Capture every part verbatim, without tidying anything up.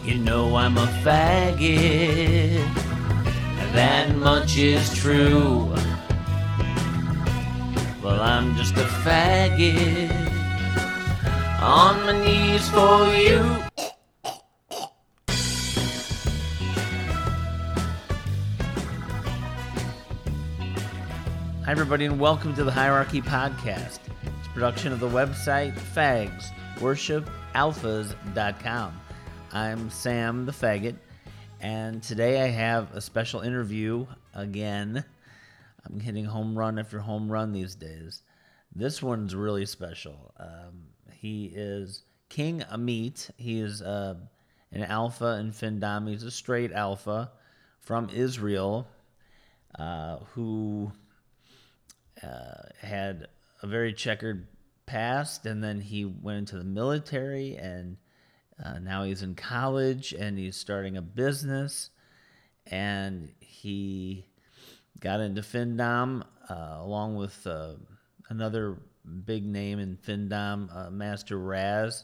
You know I'm a faggot, that much is true. Well, I'm just a faggot, on my knees for you. Hi, everybody, and welcome to the Hierarchy Podcast. It's a production of the website fags worship alphas dot com. I'm Sam the Faggot, and today I have a special interview again. I'm hitting home run after home run these days. This one's really special. Um, he is King Amit. He is uh, an alpha in Findom. He's a straight alpha from Israel uh, who uh, had a very checkered past, and then he went into the military, and Uh, now he's in college, and he's starting a business, and he got into Findom uh, along with uh, another big name in Findom, uh, Master Raz.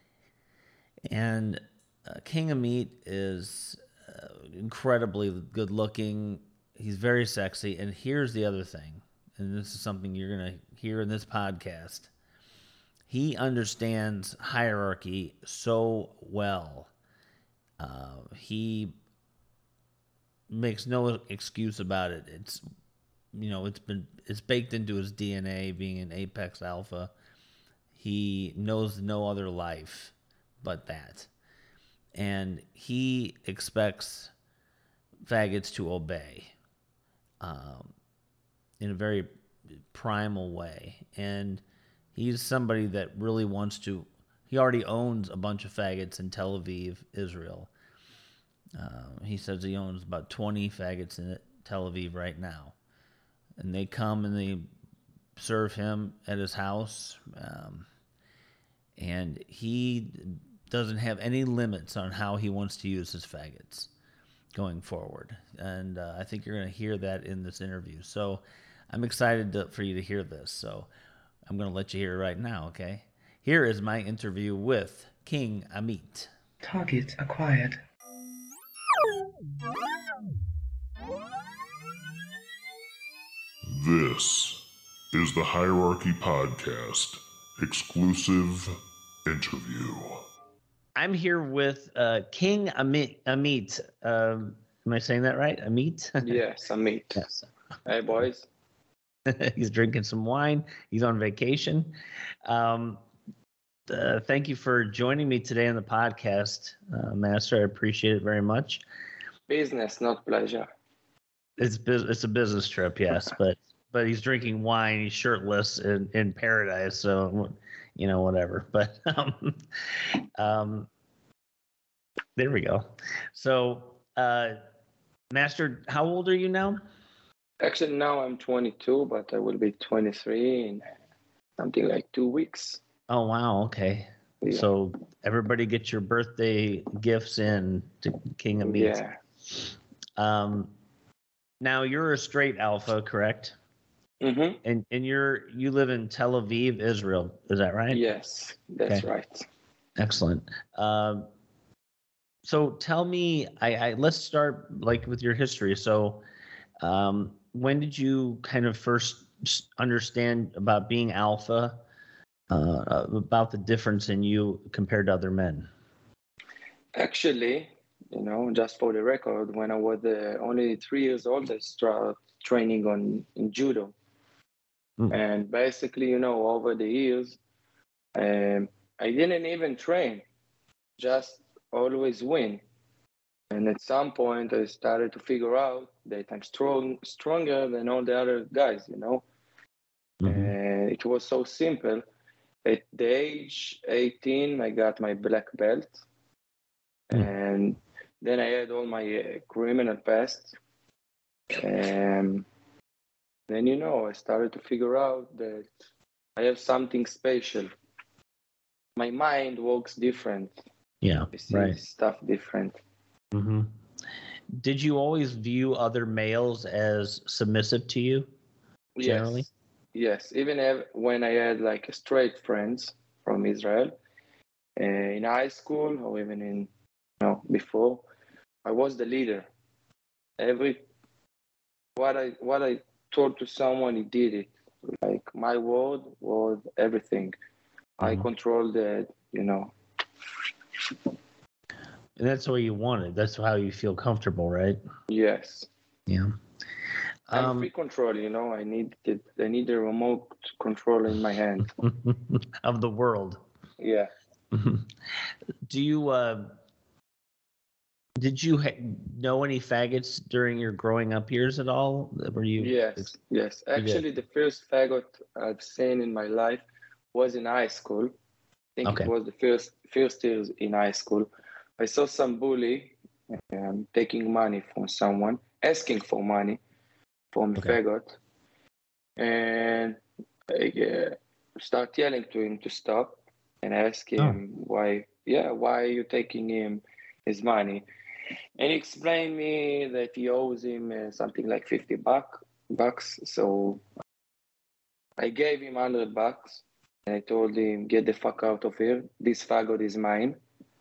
And uh, King Amit is uh, incredibly good looking. He's very sexy. And here's the other thing, and this is something you're going to hear in this podcast. He understands hierarchy so well. Uh, he makes no excuse about it. It's, you know, it's been it's baked into his D N A, being an Apex Alpha. He knows no other life but that, and he expects faggots to obey, um, in a very primal way, and he's somebody that really wants to. He already owns a bunch of faggots in Tel Aviv, Israel. Uh, he says he owns about twenty faggots in Tel Aviv right now. And they come and they serve him at his house. Um, and he doesn't have any limits on how he wants to use his faggots going forward. And uh, I think you're going to hear that in this interview. So I'm excited to, for you to hear this. So I'm going to let you hear it right now, okay? Here is my interview with King Amit. Target acquired. This is the Hierarchy Podcast exclusive interview. I'm here with uh, King Amit. Amit. Um, am I saying that right? Amit? Yes, Amit. Yes. Hey, boys. He's drinking some wine. He's on vacation. Um, uh, thank you for joining me today on the podcast, uh, Master. I appreciate it very much. Business, not pleasure. It's bus- it's a business trip, yes, but but he's drinking wine. He's shirtless in, in paradise, so you know whatever. But um, um, there we go. So, uh, Master, how old are you now? Actually, now I'm twenty-two, but I will be twenty-three in something like two weeks. Oh, wow. Okay. Yeah. So everybody get your birthday gifts in to King Amit. Yeah. Um, now you're a straight alpha, correct? Mm-hmm. And and you're you live in Tel Aviv, Israel. Is that right? Yes, that's Okay. right. Excellent. Um, so tell me, I, I let's start like with your history. So, um, when did you kind of first understand about being alpha, uh, about the difference in you compared to other men? Actually, you know, just for the record, when I was uh, only three years old, I started training on in judo. Mm. And basically, you know, over the years, um, I didn't even train, just always win. And at some point, I started to figure out that I'm strong, stronger than all the other guys, you know. Mhm. And it was so simple. At the age eighteen, I got my black belt. Mm. And then I had all my uh, criminal past. And then, you know, I started to figure out that I have something special. My mind works different. Yeah, I see right. stuff different. Mm-hmm. Did you always view other males as submissive to you, generally? Yes, yes. Even if, when I had like straight friends from Israel, uh, in high school or even in know, before I was the leader. Every what I what I told to someone, he did it. Like my word was everything. Mm-hmm. I controlled it, you know. And that's what you wanted. That's how you feel comfortable, right? Yes. Yeah. I'm um, free control, you know. I need it. I need a remote control in my hand of the world. Yeah. Do you? Uh, did you ha- know any faggots during your growing up years at all? Were you? Yes. Yes. Actually, the first faggot I've seen in my life was in high school. I think okay. It was the first first years in high school. I saw some bully um, taking money from someone, asking for money from the okay. faggot, and I uh, start yelling to him to stop, and ask him oh. why. Yeah, why are you taking him his money? And he explained me that he owes him uh, something like fifty buck, bucks. So I gave him one hundred bucks. And I told him, get the fuck out of here. This faggot is mine.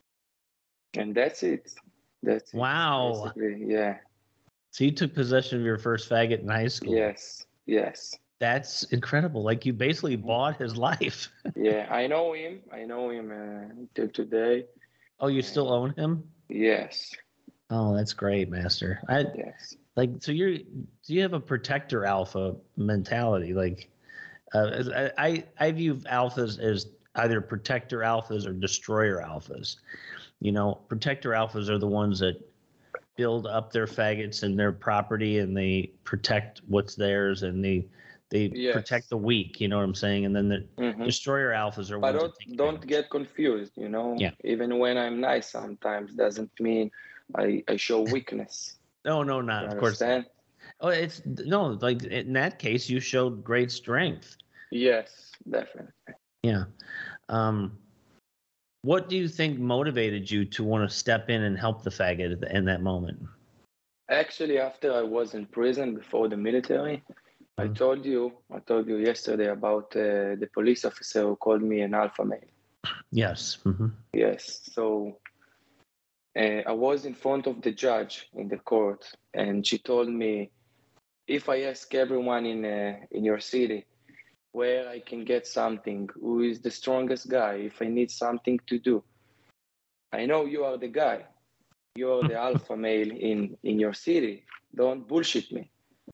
And that's it. That's wow. it. Wow. Yeah. So you took possession of your first faggot in high school? Yes. Yes. That's incredible. Like you basically bought his life. Yeah. I know him. I know him uh, till today. Oh, you still own him? Yes. Oh, that's great, Master. I, yes. Like, so you're, do you have a protector alpha mentality? Like, Uh, I I view alphas as either protector alphas or destroyer alphas. You know, protector alphas are the ones that build up their faggots and their property, and they protect what's theirs, and they they yes. protect the weak. You know what I'm saying? And then the mm-hmm. destroyer alphas are. But ones don't that take don't get confused. You know, yeah. Even when I'm nice, sometimes doesn't mean I I show weakness. no, no, not you of course. Not. Oh, it's no, like in that case, you showed great strength. Yes, definitely. Yeah. Um, what do you think motivated you to want to step in and help the faggot in that moment? Actually, after I was in prison before the military, mm-hmm. I told you, I told you yesterday about uh, the police officer who called me an alpha male. Yes. Mm-hmm. Yes. So uh, I was in front of the judge in the court, and she told me, if I ask everyone in uh, in your city where I can get something, who is the strongest guy, if I need something to do, I know you are the guy. You are the alpha male in, in your city. Don't bullshit me.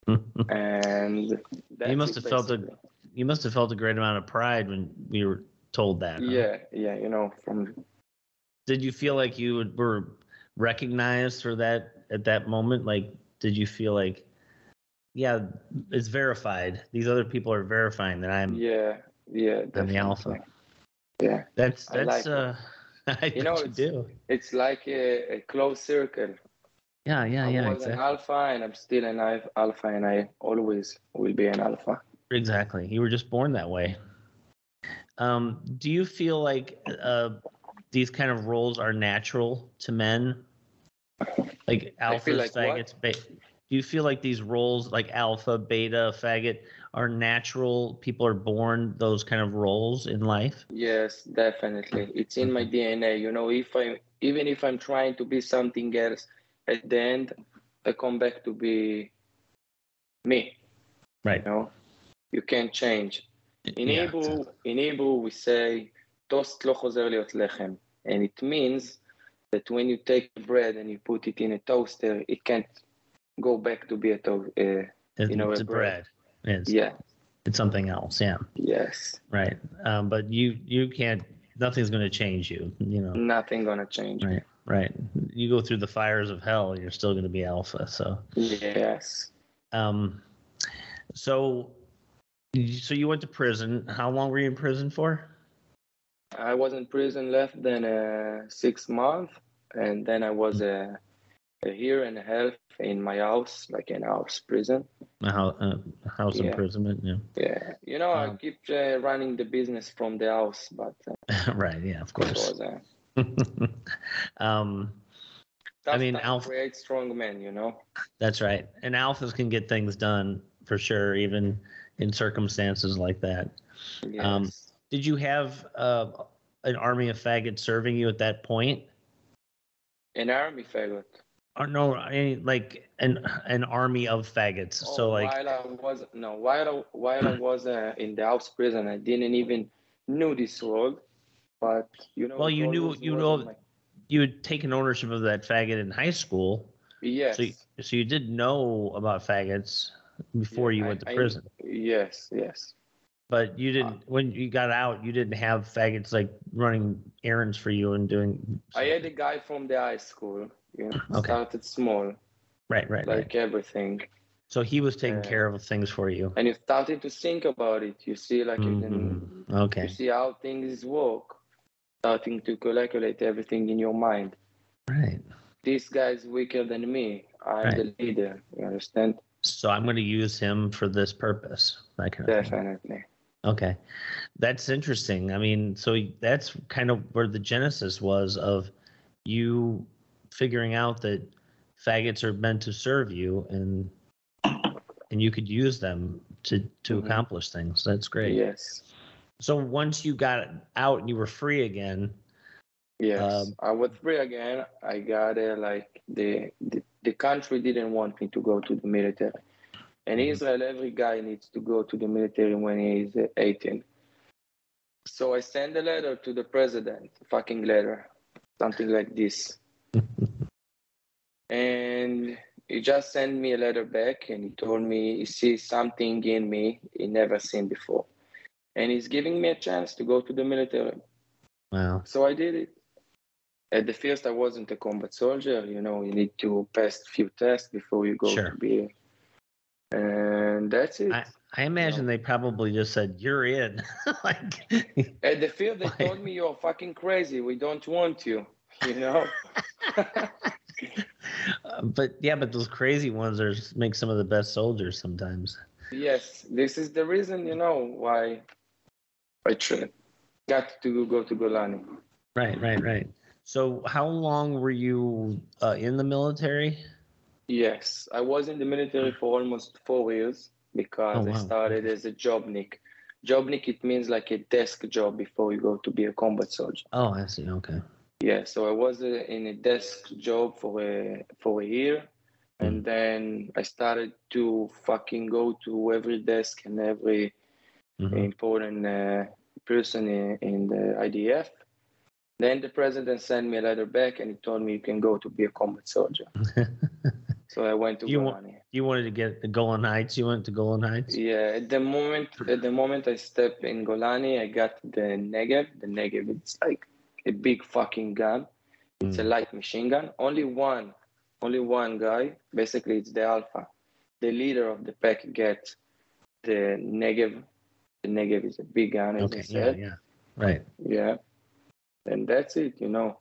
And that's you must have felt a you must have felt a great amount of pride when you were told that. Huh? Yeah, yeah. You know, from. Did you feel like you were recognized for that at that moment? Like, did you feel like, yeah, it's verified. These other people are verifying that I'm. Yeah, yeah, definitely. I'm the alpha. Yeah, that's that's. I like uh, I you know, you it's, do. It's like a, a closed circle. Yeah, yeah, I yeah. I was exactly. an alpha, and I'm still an alpha, and I always will be an alpha. Exactly. You were just born that way. Um, do you feel like uh, these kind of roles are natural to men? Like alphas, like faggots, ba- do you feel like these roles like alpha, beta, faggot are natural? People are born those kind of roles in life? Yes, definitely. It's in my D N A. You know, if I even if I'm trying to be something else, at the end I come back to be me. Right. You know, you can't change. In yeah, Hebrew, exactly. in Hebrew we say toast lo chozer liot lechem, and it means that when you take bread and you put it in a toaster, it can't go back to be a toast. Uh, you know, it's a bread. bread. It's, yeah. It's something else. Yeah. Yes. Right. Um, but you you can't. Nothing's going to change you. You know. Nothing going to change. Right. Right. You go through the fires of hell, you're still going to be alpha. So. Yes. Um. So. So you went to prison. How long were you in prison for? I was in prison less than uh, six months, and then I was a, a year and a half in my house, like in house prison. A house, uh, house yeah. imprisonment, yeah. Yeah, you know, um, I keep uh, running the business from the house, but uh, right, yeah, of course. Was, uh, um, I mean, alpha creates strong men, you know. That's right, and alphas can get things done for sure, even in circumstances like that. Yes. Um, did you have uh, an army of faggots serving you at that point? An army faggot. Or no, any, like an an army of faggots. Oh, So like, while I was no, while I, while I was uh, in the house prison, I didn't even knew this world. But you know, well, it you knew always you was on know my you had taken ownership of that faggot in high school. yes. So you, so you did know about faggots before Yeah, you I, went to I prison. yes, yes. But you Uh, didn't when you got out. You didn't have faggots like running errands for you and doing. I had a guy from the high school. You know, Okay. started small, Right, right, right. like everything. So he was taking Uh, care of things for you. and you started to think about it. You see, like you can, Mhm. you Okay. see how things work. Starting to calculate everything in your mind. Right. This guy's weaker than me. I'm Right. the leader. You understand? So I'm going to use him for this purpose. That kind of thing. Definitely. Okay. That's interesting. I mean, so that's kind of where the genesis was of you figuring out that faggots are meant to serve you and and you could use them to to Mhm. accomplish things. That's great. Yes. So once you got out and you were free again, Yes. um, I was free again. I got uh, like the, the the country didn't want me to go to the military. In Mhm. Israel, every guy needs to go to the military when he is uh, eighteen. So I sent a letter to the president, fucking letter, something like this. And he just sent me a letter back and he told me he sees something in me he never seen before. And he's giving me a chance to go to the military. wow. So I did it. At the first, I wasn't a combat soldier. You know, you need to pass a few tests before you go Sure. to be. And that's it. I, I imagine No. they probably just said, "You're in." Like, At the field, they Like- told me you're fucking crazy. We don't want you. You know. Uh, but yeah, but those crazy ones are make some of the best soldiers sometimes. Yes, this is the reason. You know why I tra- got to go to Golani. Right, right, right. So how long were you uh, in the military? Yes, I was in the military for almost four years because Oh, I wow. started as a jobnik. Jobnik, it means like a desk job before you go to be a combat soldier. Oh, I see. Okay. Yeah, so I was uh, in a desk job for a for a year, and then I started to fucking go to every desk and every Mhm. important uh, person in, in the I D F. Then the president sent me a letter back and he told me you can go to be a combat soldier. So I went to You wa- Golani. You wanted to get the Golan Heights. You went to Golan Heights. Yeah, at the moment, at the moment I step in Golani, I got the Negev. The Negev, it's like a big fucking gun. It's a Mm. light machine gun. Only one, only one guy. Basically, it's the alpha. The leader of the pack gets the Negev. The Negev is a big gun, as I Okay. Yeah. said. Yeah. Right. Yeah. And that's it, you know.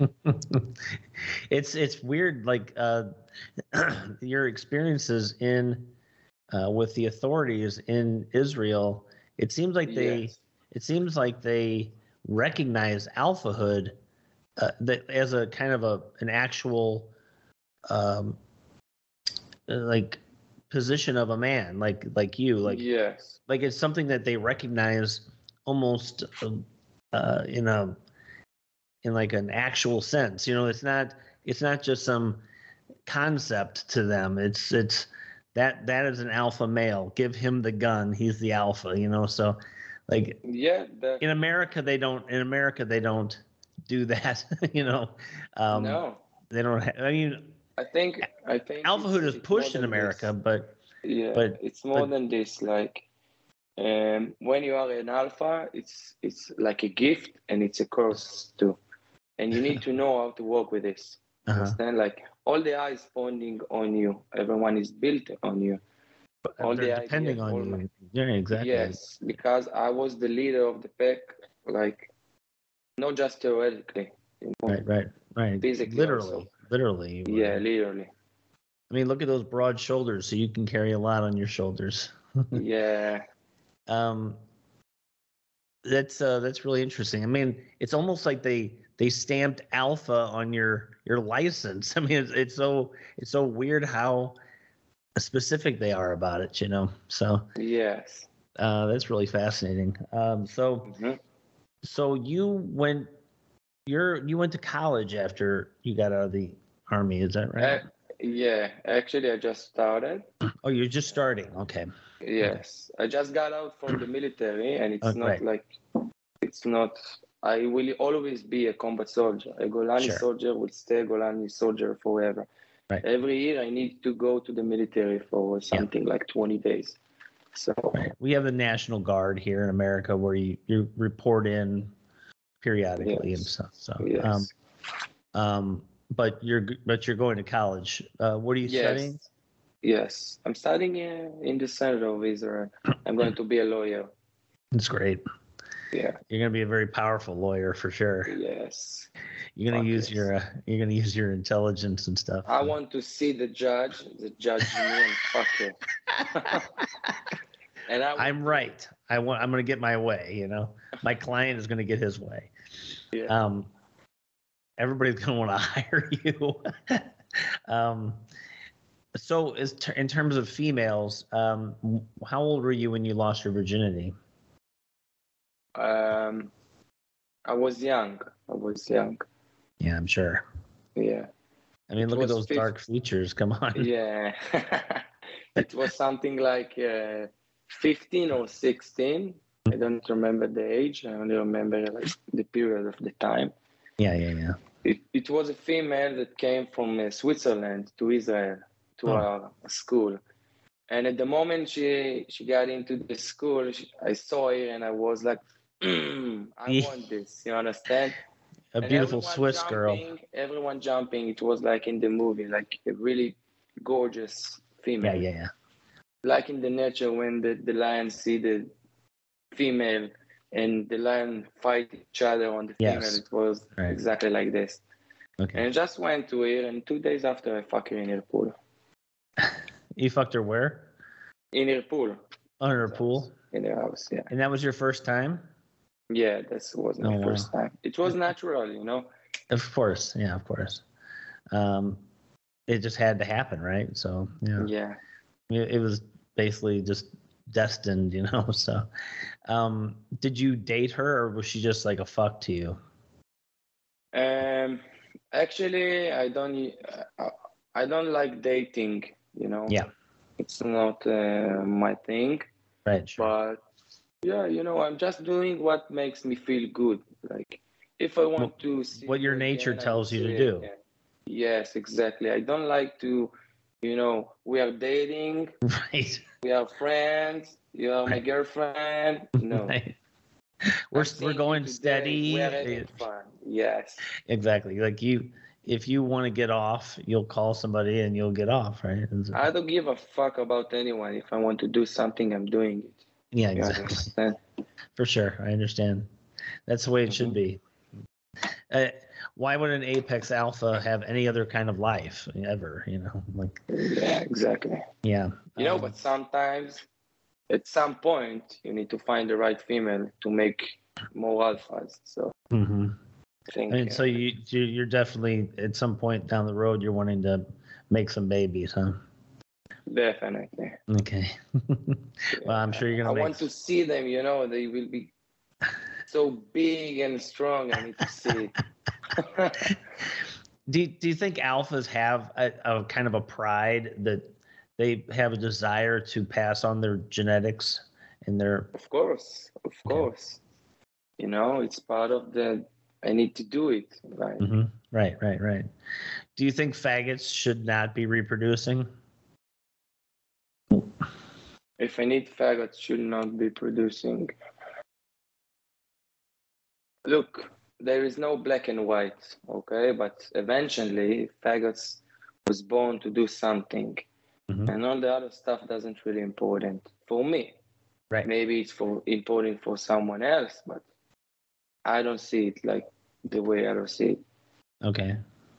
it's it's weird, like uh, your experiences in uh, with the authorities in Israel. It seems like they Yes. it seems like they recognize alphahood uh, that as a kind of a an actual um, uh, like position of a man, like like you, like Yes. like it's something that they recognize almost uh, in a in like an actual sense. You know, it's not it's not just some concept to them. It's it's that that is an alpha male. Give him the gun. He's the alpha. You know, so like Yeah. The, in America they don't in America they don't do that. You know, um, no. they don't. Ha- I mean, I think I think alphahood it's, is it's more pushed in than America, this. but Yeah, but it's more but than this. Like, um, when you are an alpha, it's it's like a gift and it's a curse too. And you need to know how to work with this. uh-huh. Understand? Like all the eyes pointing on you. Everyone is built on you. All they're the depending ideas, on all you. my, Yeah, exactly. yes, because I was the leader of the pack. Like, not just theoretically, you know, Right, right, right. physically Literally, also. literally. you Yeah, were. literally. I mean, look at those broad shoulders, so you can carry a lot on your shoulders. Yeah. Um, that's uh, that's really interesting. I mean, it's almost like they they stamped alpha on your your license. I mean, it's it's so it's so weird how specific they are about it. You know, so Yes. uh, that's really fascinating. Um, so Mhm. so you went you're you went to college after you got out of the Army. Is that right? Uh, yeah, actually, I just started. Oh, you're just starting. Okay. Yes, I just got out from the military, and it's Oh, not right. like it's not. I will always be a combat soldier. A Golani Sure. soldier will stay a Golani soldier forever. Right. Every year, I need to go to the military for something like twenty days. So Right. We have the National Guard here in America where you, you report in periodically and yes, stuff. So, yes, um, um, but you're but you're going to college. Uh, what are you studying? yes, yes. I'm studying uh, in the center of Israel. I'm going to be a lawyer. That's great. Yeah. You're going to be a very powerful lawyer for sure. Yes. You're going to Fuck use yes. your uh, you're going to use your intelligence and stuff. I want to see the judge, the judge me and fuck it. And I I'm right. I want. I'm going to get my way. You know, my client is going to get his way. Yeah. Um, everybody's going to want to hire you. um, so, is ter- in terms of females, um, how old were you when you lost your virginity? Um, I was young. I was young. Yeah, I'm sure. Yeah. I mean, It look at was those fif- dark features. Come on. Yeah. It was something like uh, fifteen or sixteen. I don't remember the age. I only remember like the period of the time. Yeah, yeah, yeah. It, it was a female that came from uh, Switzerland to Israel to Oh. our school. And at the moment she she got into the school, she, I saw her and I was like, mm, I want this. You understand? A And beautiful everyone Swiss girl. jumping, everyone jumping. It was like in the movie, like a really gorgeous Yeah, female. yeah, yeah. Like in the nature when the, the lions see the female and the lion fight each other on the Yes. female. It was Right. exactly like this. Okay. And I just went to her, and two days after I fuck her in her pool. You fucked her where? In her pool. On her pool? In her house, yeah. And that was your first time? Yeah, that was my Oh, wow. first time. It was natural, you know? Of course. Yeah, of course. Um, it just had to happen, right? So, yeah. Yeah. It, it was basically just destined, you know? So, um, did you date her or was she just like a fuck to you? Um, actually, I don't. Uh, I don't like dating. You know. Yeah. It's not uh, my thing. Right. Sure. But yeah, you know, I'm just doing what makes me feel good. Like if I want What- to see what your you nature again, I tells will you to see do. again. Yes, exactly. I don't like to, you know, we are dating, Right. we are friends, you are my Right. girlfriend. No. Right. We're, I'm seeing we're you going today, steady. We are having fun. Yes. Exactly. Like you, if you want to get off, you'll call somebody and you'll get off, right? It's- I don't give a fuck about anyone. If I want to do something, I'm doing it. yeah, You exactly. understand? For sure. I understand. That's the way it should Mhm. be. Uh, why would an apex alpha have any other kind of life ever? You know, like, Yeah, exactly. yeah. You know, um, but sometimes, at some point, you need to find the right female to make more alphas. So mhm. I think. I mean, uh, so you you- you're definitely at some point down the road you're wanting to make some babies, huh? Definitely. Okay. Well, I'm sure you're I gonna make. want to see them. You know, they will be so big and strong. I need to see it. Do you, do you think alphas have a, a kind of a pride that they have a desire to pass on their genetics and their Of course, of course. You know, it's part of the. I need to do it. Right. Mhm. Right, right, right. Do you think faggots should not be reproducing? If I need faggots, should not be producing. Look, there is no black and white, okay? But eventually, faggots was born to do something, Mhm. and all the other stuff doesn't really important for me. Right. Maybe it's for important for someone else, but I don't see it like the way I don't see it. Okay.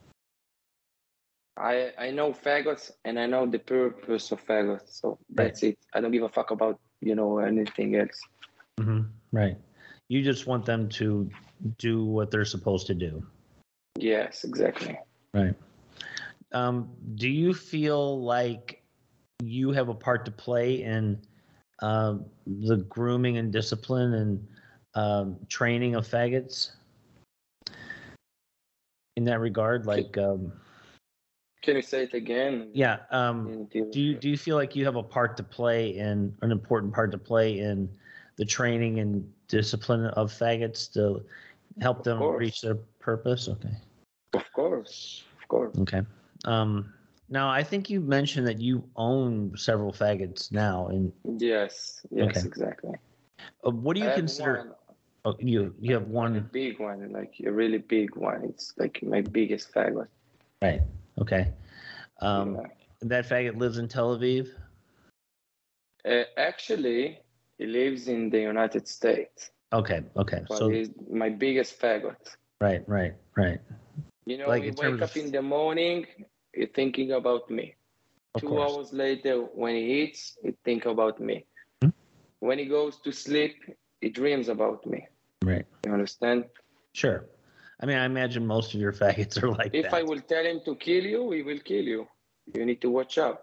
I I know faggots and I know the purpose of faggots, so that's it. I don't give a fuck about you know anything else. hmm Right. You just want them to do what they're supposed to do. Yes, exactly. Right. Um, do you feel like you have a part to play in uh, the grooming and discipline and um, training of faggots? In that regard, like, um, Can you say it again? Yeah. Um, Didn't hear do you it. do you feel like you have a part to play in an important part to play in the training and discipline of faggots to help Of them course. reach their purpose? Okay. Of course, of course. Okay. Um, now I think you mentioned that you own several faggots now, and Yes, yes, Okay. exactly. uh, what do I you have consider? one, Oh, you you have a one, big one, like a really big one. It's like my biggest faggot. right? Okay. Um, Yeah. that faggot lives in Tel Aviv. Uh, actually, he lives in the United States, Okay. Okay. but So he's my biggest faggot. right, right, right. You know, Like he in wake terms up of, in the morning, he thinking about me. of Two course. hours later, when he eats, he think about me. Hmm? When he goes to sleep, he dreams about me. Right. You understand? Sure. I mean, I imagine most of your faggots are like If I that. will tell him to kill you, he will kill you. You need to watch out.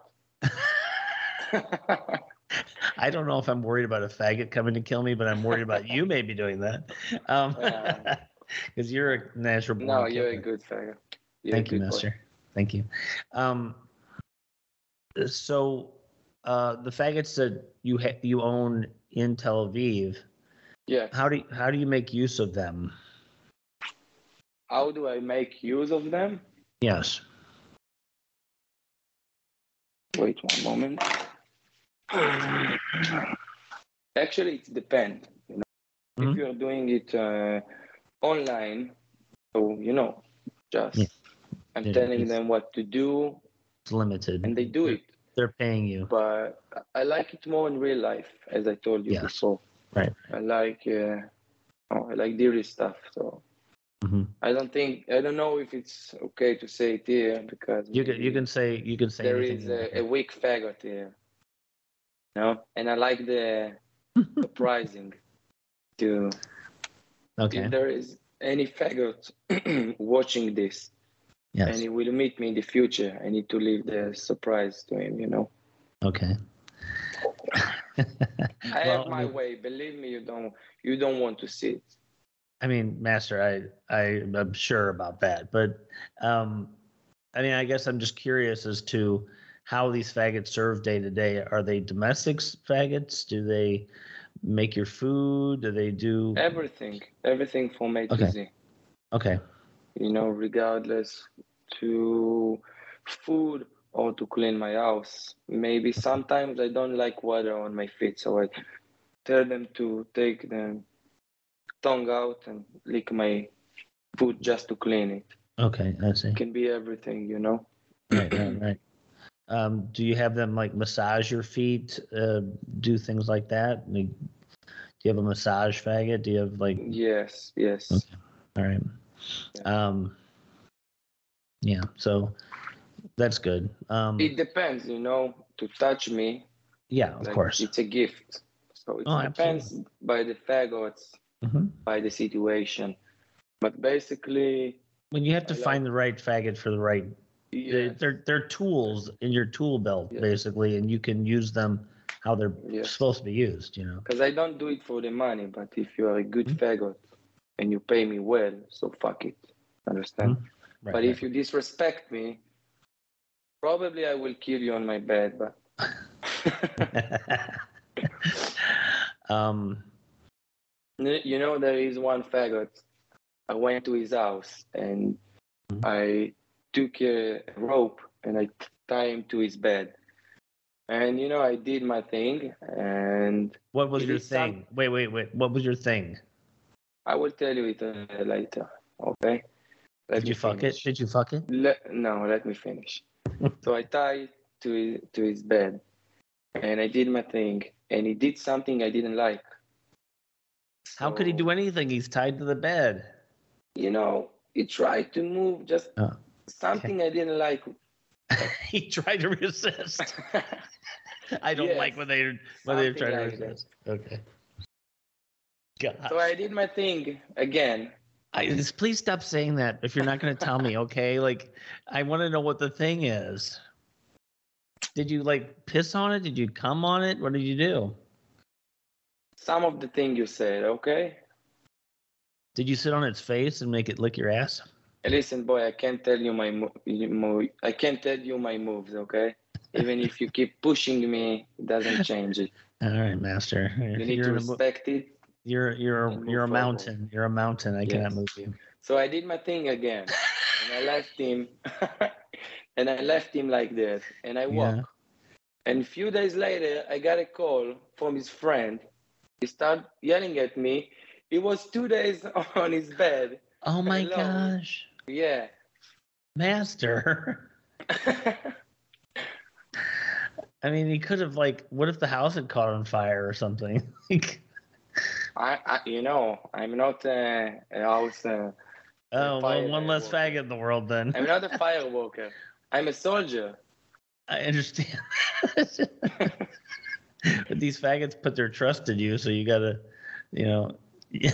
I don't know if I'm worried about a faggot coming to kill me, but I'm worried about you maybe doing that. Um, Uh, because you're a natural born no, you're a killer. good faggot. You're Thank a you, good boy. Master. Thank you. Um, so uh, the faggots that you ha- you own in Tel Aviv, Yes. how do you, how do you make use of them? How do I make use of them? Yes. Wait one moment. Actually, it depends. You know, Mhm. if you're doing it uh, online, so you know, just Yeah. I'm Yeah, telling it's- them what to do, It's limited. and they do They're, it. they're paying you. But I like it more in real life, as I told you Yes. before. Right. I like, uh, oh, I like dearie stuff. So Mhm. I don't think I don't know if it's okay to say it here because You can you maybe can say you can say there anything is you want. a, a weak faggot here. No, and I like the surprising to Okay. if there is any faggot watching this Yes. and he will meet me in the future, I need to leave the surprise to him, you know. Okay. I Well, have I my mean, way. Believe me, you don't you don't want to see it. I mean, Master, I I am sure about that, but um, I mean, I guess I'm just curious as to how these faggots serve day to day. Are they domestic faggots? Do they make your food? Do they do? Everything, everything from A to Okay. Z. Okay. You know, regardless to food or to clean my house. Maybe sometimes I don't like water on my feet, so I tell them to take the tongue out and lick my foot just to clean it. Okay. I see. It can be everything, you know. Right. Right. Right. Um, do you have them like massage your feet? Uh, do things like that? Like, do you have a massage faggot? Do you have like? Yes, yes. Okay. All right. Yeah. Um. Yeah. So that's good. Um. It depends, you know, to touch me, Yeah. Of like course. it's a gift. So it Oh, depends absolutely. by the faggots, Hmm. by the situation. But basically, When you have to I like- find the right faggot for the right, they, yes, they're they're tools in your tool belt Yes. basically, and you can use them how they're Yes. supposed to be used. You know. because I don't do it for the money. But if you are a good Mhm. faggot and you pay me well, so fuck it. Understand? Mhm. Right, but right. if you disrespect me, probably I will kill you on my bed. But um. you know, there is one faggot. I went to his house and Mhm. I took a rope and I tied him to his bed. And you know, I did my thing, and What was it your is some- thing? Wait, wait, wait. What was your thing? I will tell you it uh, later. Okay. Let Did me you fuck finish. it? Did you fuck it? Let, no, let me finish. So I tied to his, to his bed, and I did my thing, and he did something I didn't like. How could he So, do anything? He's tied to the bed. You know, he tried to move just Oh. something I didn't like. He tried to resist. I don't Yes, like when they when they something try to like that. resist. Okay. God. So I did my thing again. I, just, please stop saying that if you're not going to tell me, okay? Like, I want to know what the thing is. Did you like piss on it? Did you cum on it? What did you do? Some of the thing you said, okay? Did you sit on its face and make it lick your ass? Listen, boy, I can't tell you my mo- mo- I can't tell you my moves, okay? Even if you keep pushing me, it doesn't change it. All right, master. You need You're to in a, mo- respect it you're you're and you're a move forward. mountain. You're a mountain. I cannot Yes. move you. So I did my thing again, and I left him, and I left him like that, and I walked. Yeah. And a few days later, I got a call from his friend. He started yelling at me. He was two days on his bed. Oh my alone. gosh, Yeah. master. I mean, he could have like. What if the house had caught on fire or something? Like, I, I, you know, I'm not uh, a house. Uh, oh, well, fire one less walker. faggot in the world then. I'm not a fire walker. I'm a soldier. I understand. But these faggots put their trust in you, so you gotta, you know. Yeah.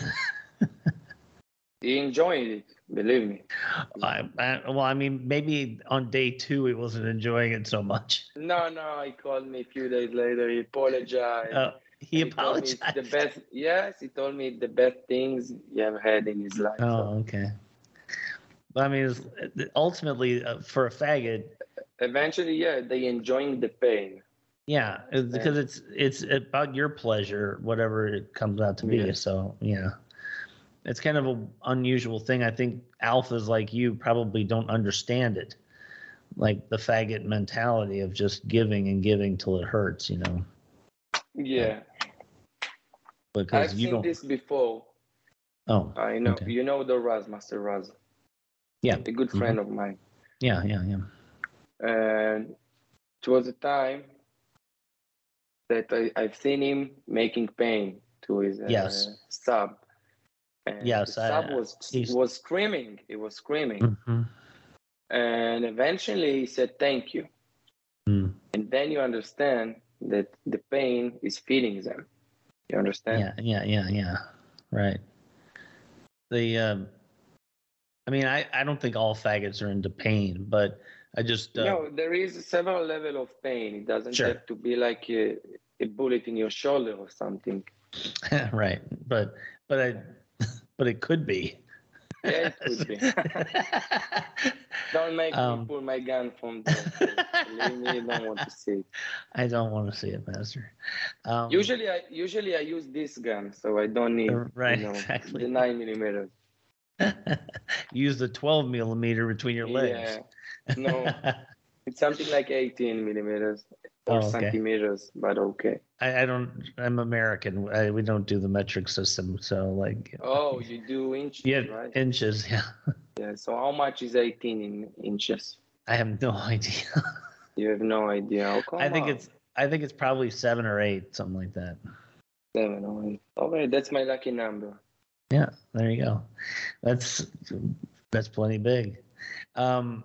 He enjoyed it, believe me. I, I, well, I mean, maybe on day two he wasn't enjoying it so much. No, no, he called me a few days later. He apologized. Uh, he, And told me apologized. it's the best. Yes, he told me the best things he ever had in his life. Oh, So okay. But I mean, it's, ultimately, uh, for a faggot, eventually, yeah, they enjoying the pain. yeah, it's because it's it's about your pleasure, whatever it comes out to be. Yeah. So yeah, it's kind of an unusual thing. I think alphas like you probably don't understand it, like the faggot mentality of just giving and giving till it hurts, you know. Yeah, Because I've you seen don't. this before. Oh, I know, okay. you know the Raz, Master Raz, Yeah, a good friend of mine. yeah, yeah, yeah. And it was a time that I, I've seen him making pain to his uh, Yes. sub. And Yes, the sub I- was he's- was screaming. He was screaming. Mm-hmm. And eventually he said, thank you. Mm. And then you understand that the pain is feeding them. You understand? Yeah, yeah, yeah, yeah. Right. The, um, I mean, I, I don't think all faggots are into pain, but I just uh, No, there is several level of pain. It doesn't Sure. have to be like a, a bullet in your shoulder or something. right, but but I but it could be. Yeah, it could be. Don't make Um, me pull my gun from there. Believe me, you don't want to see it. I don't want to see it, Master. Um, Usually, I usually I use this gun, so I don't need Right, you know, exactly. the nine millimeters. use the twelve millimeter between your legs. Yeah, no, it's something like eighteen millimeters or Oh, okay. centimeters, but okay. I, I don't. I'm American. I, we don't do the metric system, so like. Oh, you do inches, Yeah, right? inches. Yeah. Yeah. So how much is eighteen in inches? I have no idea. You have no idea. Oh, come I think on. it's. I think it's probably seven or eight, something like that. seven or eight. Okay, that's my lucky number. Yeah, there you go. That's that's plenty big. Um,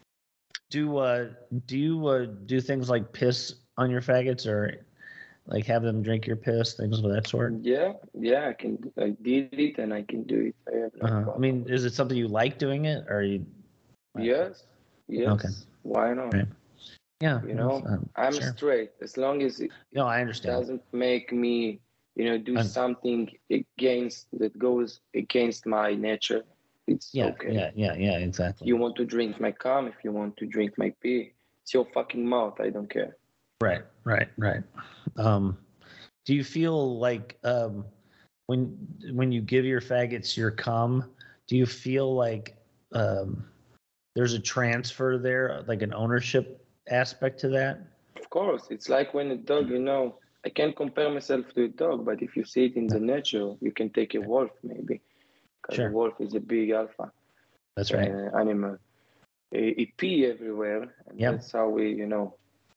do uh do you uh, do things like piss on your faggots or like have them drink your piss, things of that sort? Yeah, yeah, I can. I did it, and I can do it. I have no Uh, I problem. mean, is it something you like doing it, or you? Yes, yes. Okay. Why not? Right. Yeah. You know, um, I'm sure. straight. As long as it No, I understand. doesn't make me, you know, do I'm- something against that goes against my nature, it's Yeah, okay. yeah, yeah, yeah, exactly. If you want to drink my cum, if you want to drink my pee, it's your fucking mouth. I don't care. Right, right, right. Um, do you feel like um, when when you give your faggots your cum, do you feel like um, there's a transfer there, like an ownership aspect to that? Of course, it's like when a dog, you know, I can't compare myself to a dog, but if you see it in the nature, you can take a wolf maybe. Because Sure. a wolf is a big alpha That's right. uh, animal. He, he pee everywhere, and Yep. that's how we, you know.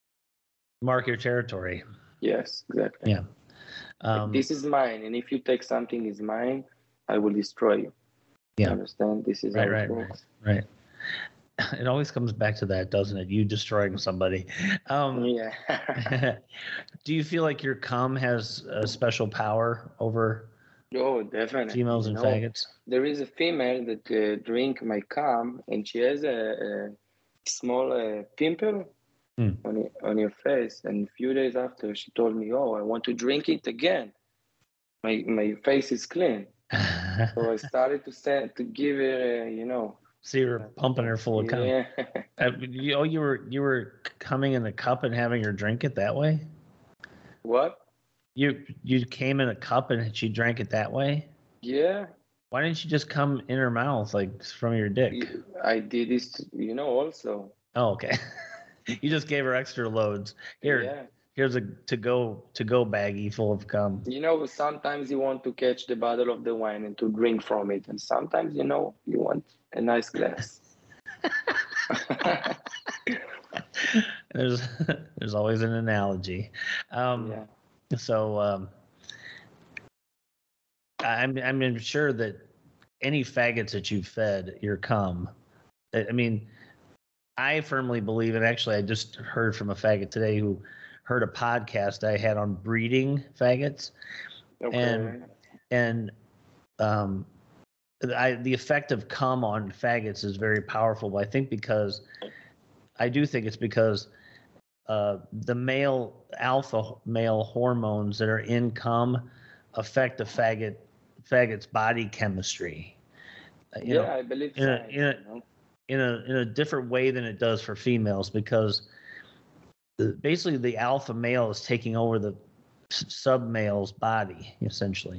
Mark your territory. Yes, exactly. Yeah. Um, This is mine, and if you take something is mine, I will destroy you. Yeah. You understand? This is Right, how right, it works. right. It always comes back to that, doesn't it? You destroying somebody. Um, Yeah. do you feel like your cum has a special power over Oh, definitely. females You and know, faggots? there is a female that uh, drink my cum, and she has a, a small uh, pimple Hmm. on your, on your face. And a few days after, she told me, "Oh, I want to drink it again. My my face is clean." So I started to send to give her, uh, you know, So you were pumping her full of cum. Yeah. Uh, you, oh, you were you were coming in a cup and having her drink it that way. What? You you came in a cup and she drank it that way. Yeah. Why didn't you just come in her mouth like from your dick? I did this, you know, also. Oh, okay. You just gave her extra loads. Here, Yeah. here's a to go to go baggie full of cum. You know, sometimes you want to catch the bottle of the wine and to drink from it, and sometimes, you know, you want a nice glass. There's there's always an analogy. Um, Yeah. So um, I'm I'm sure that any faggots that you've fed your cum. I I mean, I firmly believe, and actually, I just heard from a faggot today who heard a podcast I had on breeding faggots, Okay. and and um, I the effect of cum on faggots is very powerful. But I think because I do think it's because uh, the male alpha male hormones that are in cum affect the faggot faggot's body chemistry. Uh, You Yeah, know, I believe in a- science, in a- you know. in a in a different way than it does for females because the, basically the alpha male is taking over the s- sub male's body essentially.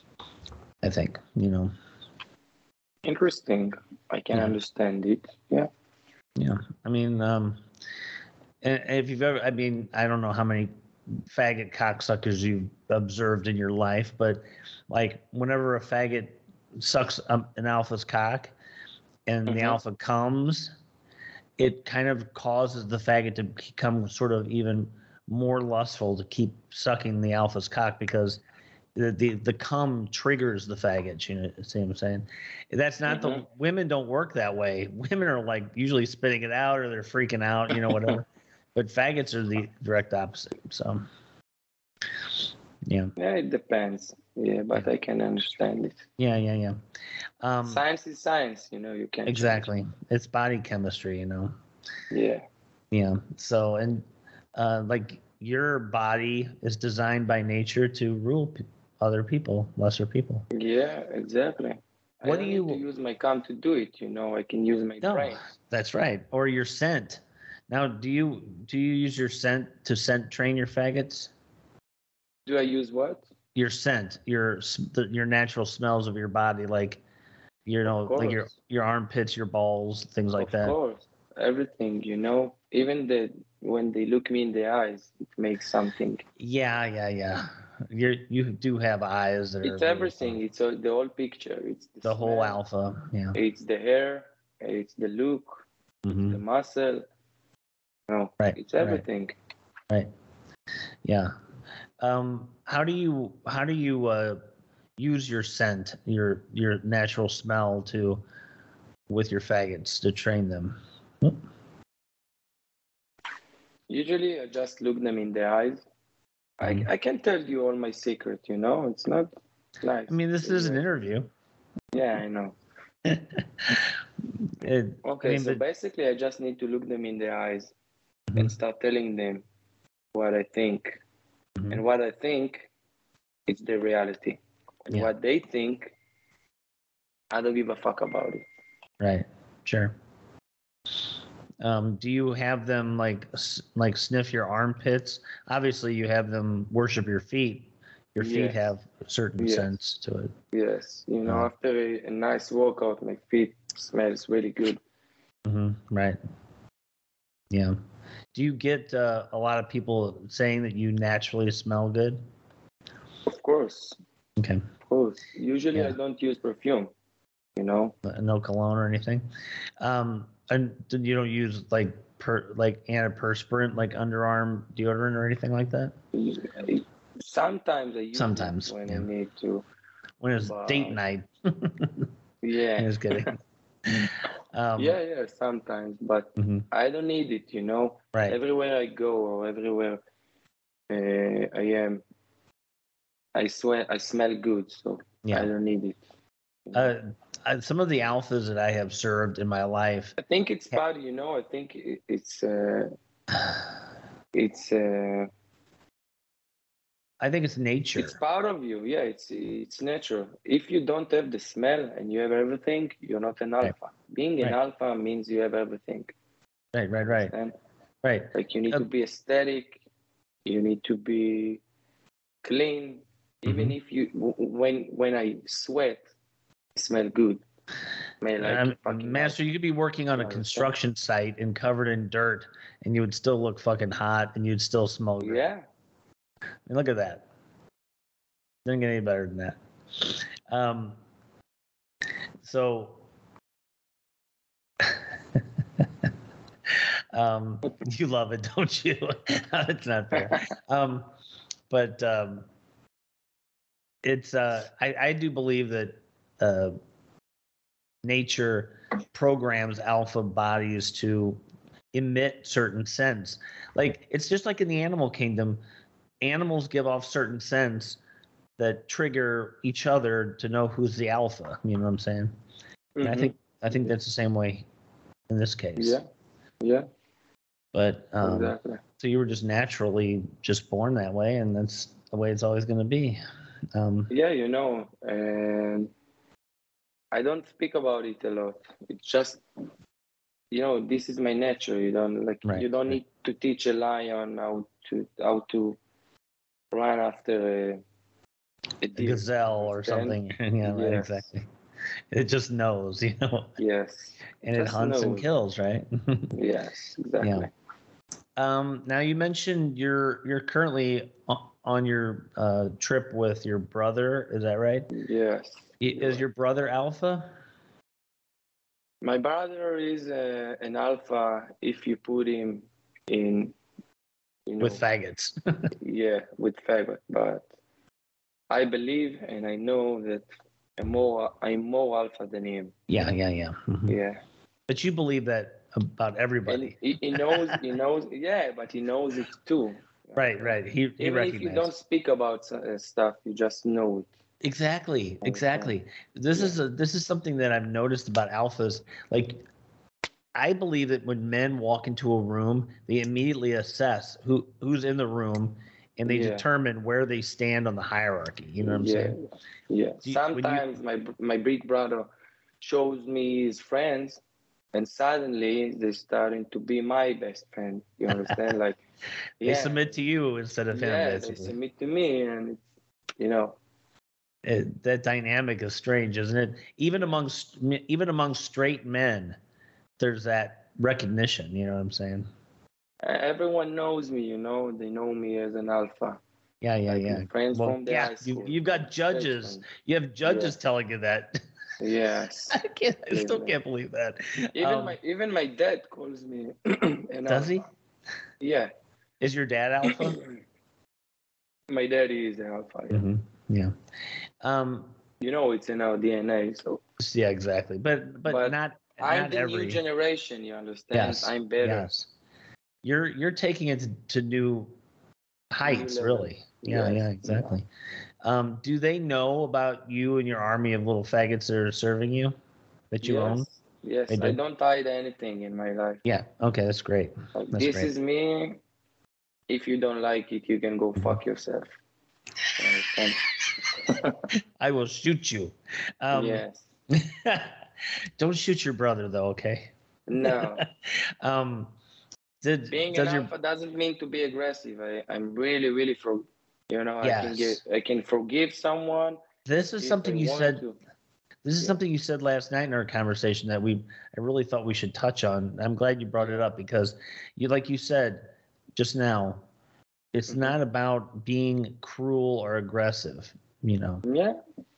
I think you know. Interesting. I can Yeah. understand it. Yeah. Yeah, I mean, um, and and if you've ever, I mean, I don't know how many faggot cocksuckers you've observed in your life, but like whenever a faggot sucks um, an alpha's cock and the Mhm. alpha comes, it kind of causes the faggot to become sort of even more lustful to keep sucking the alpha's cock because the the, the cum triggers the faggot. You know, see what I'm saying? That's not the Mhm. women don't work that way. Women are like usually spitting it out or they're freaking out, you know, whatever. But faggots are the direct opposite. So, yeah, Yeah, it depends. Yeah, but I can understand it. yeah, yeah, yeah. Um, Science is science, you know, you can't change it. exactly. It's body chemistry, you know. Yeah. Yeah. So, and uh, like your body is designed by nature to rule p- other people, lesser people. Yeah, exactly. What I do don't you? need to use my cum to do it, you know, I can use my No, brain. that's right. Or your scent. Now, do you do you use your scent to scent train your faggots? Do I use what? Your scent, your s- the, your natural smells of your body, like you know, Of like your course. your armpits, your balls, things like Of that. course. Everything, you know, even the when they look me in the eyes, it makes something. Yeah, yeah, yeah. You you do have eyes that are It's really everything. fun. It's all, the whole picture. It's the, The whole smell, alpha. Yeah. it's the hair, it's the look, hmm the muscle. No, Right. it's Right. everything. Right. Yeah. Um. How do you how do you uh use your scent, your your natural smell to with your faggots to train them? Usually, I just look them in the eyes. Mhm. I I can tell you all my secret. You know, it's not nice. I mean, this is an Yeah, interview. yeah, I know. It, I Okay, mean, so but basically, I just need to look them in the eyes Mhm. and start telling them what I think. Mhm. And what I think, it's the reality. And Yeah. what they think, I don't give a fuck about it. Right. Sure. Um, do you have them like s- like sniff your armpits? Obviously, you have them worship your feet. Your feet Yes. have a certain Yes. sense to it. Yes, you know, Uh, after a, a nice workout, my feet smells really good. hmm Right. Yeah. Do you get uh, a lot of people saying that you naturally smell good? Of course, Okay. of course. Usually, Yeah. I don't use perfume. You know, Uh, No cologne or anything. Um, and d- you don't use like per like antiperspirant, like underarm deodorant or anything like that. sometimes I use Sometimes, it when yeah. I need to. When it's date But night. yeah, Just kidding. Um, yeah, yeah. Sometimes, but mhm, I don't need it. You know, Right. everywhere I go or everywhere uh, I am, I swear I smell good, so I Yeah. don't need it. you know. Uh, uh, some of the alphas that I have served in my life. I think it's part. You know, I think it- it's uh, it's. Uh, I think it's nature. It's part of you. Yeah, it's it's natural. If you don't have the smell and you have everything, you're not an Right. alpha. Being an Right. alpha means you have everything. Right, right, right, And right. like you need Uh, to be aesthetic, you need to be clean. Even Mhm. if you w- when when I sweat, I smell good. Smell like Um, fucking Master, you could be working on a You understand? construction site and covered in dirt, and you would still look fucking hot, and you'd still smell great. Yeah. I mean, look at that. Doesn't get any better than that. Um, so, um, you love it, don't you? It's not fair. Um, but um, it's uh, I, I do believe that uh, nature programs alpha bodies to emit certain scents. Like it's just like in the animal kingdom, animals give off certain scents that trigger each other to know who's the alpha. You know what I'm saying? And I Mhm. think I think that's the same way in this case. Yeah. Yeah. But um, Exactly. so you were just naturally just born that way, and that's the way it's always going to be. Um, Yeah, you know, and I don't speak about it a lot. It's just, you know, this is my nature. You don't like Right, you don't right. need to teach a lion how to how to run after a, a A deer. gazelle or Understand? something. Yeah, right, Yes. exactly. It just knows, you know, Yes. and it Just hunts and knows. kills, right? Yes, exactly. Um, now you mentioned you're you're currently o- on your uh, trip with your brother. Is that right? Yes. I- you're Is right. your brother alpha? My brother is uh, an alpha if you put him in, you know, With faggots. yeah, with faggot. But I believe and I know that I'm more I'm more alpha than him. Yeah, yeah, yeah. Mhm. Yeah. But you believe that about And everybody. he, he knows he knows yeah, but he knows it too. Right, right. He he Even if you don't recognized. speak about s- uh, stuff, you just know it. Exactly, Understand? exactly. This Yeah. is a this is something that I've noticed about alphas. Like I believe that when men walk into a room, they immediately assess who who's in the room and they Yeah. determine where they stand on the hierarchy. You know what I'm Yeah. saying? Yeah. Do you, when you Sometimes my br- my big brother shows me his friends, and suddenly they're starting to be my best friend. You understand? Like, they yeah, submit to you instead of him, yeah, they basically. submit to me, and it's, you know, It, that dynamic is strange, isn't it? Even amongst even among straight men, there's that recognition. You know what I'm saying? everyone knows me. You know, they know me as an alpha. Yeah, yeah, Like yeah. my friends Well, from the yeah, high you school. you've got judges. Friends. You have judges Yeah. telling you that. Yes. I can't. I still Believe me. can't believe that. Even Um, my even my dad calls me an does alpha. he? Yeah. Is your dad alpha? My daddy is an alpha. Yeah. hmm Yeah. Um. You know, it's in our D N A. So, Yeah. Exactly. But but, but not I'm not the new every. generation. You understand? Yes. I'm better. Yes. You're you're taking it to, to new heights, level. really. Yeah. Yes. Yeah. Exactly. Um. Do they know about you and your army of little faggots that are serving you, that you own? Yes. Yes. They I do. don't hide anything in my life. Yeah. Okay. That's great. Like, That's this great. is me. If you don't like it, you can go fuck yourself. You understand? I will shoot you. Um, Yes. Don't shoot your brother, though. Okay. No. um, did Being an does your alpha doesn't mean to be aggressive. I, I'm really, really for, you know, I can get, yes? I can forgive someone This is if I something you want said. to. This is Yeah. something you said last night in our conversation that we I really thought we should touch on. I'm glad you brought it up because you, like you said just now, it's Mhm. not about being cruel or aggressive. You know, Yeah.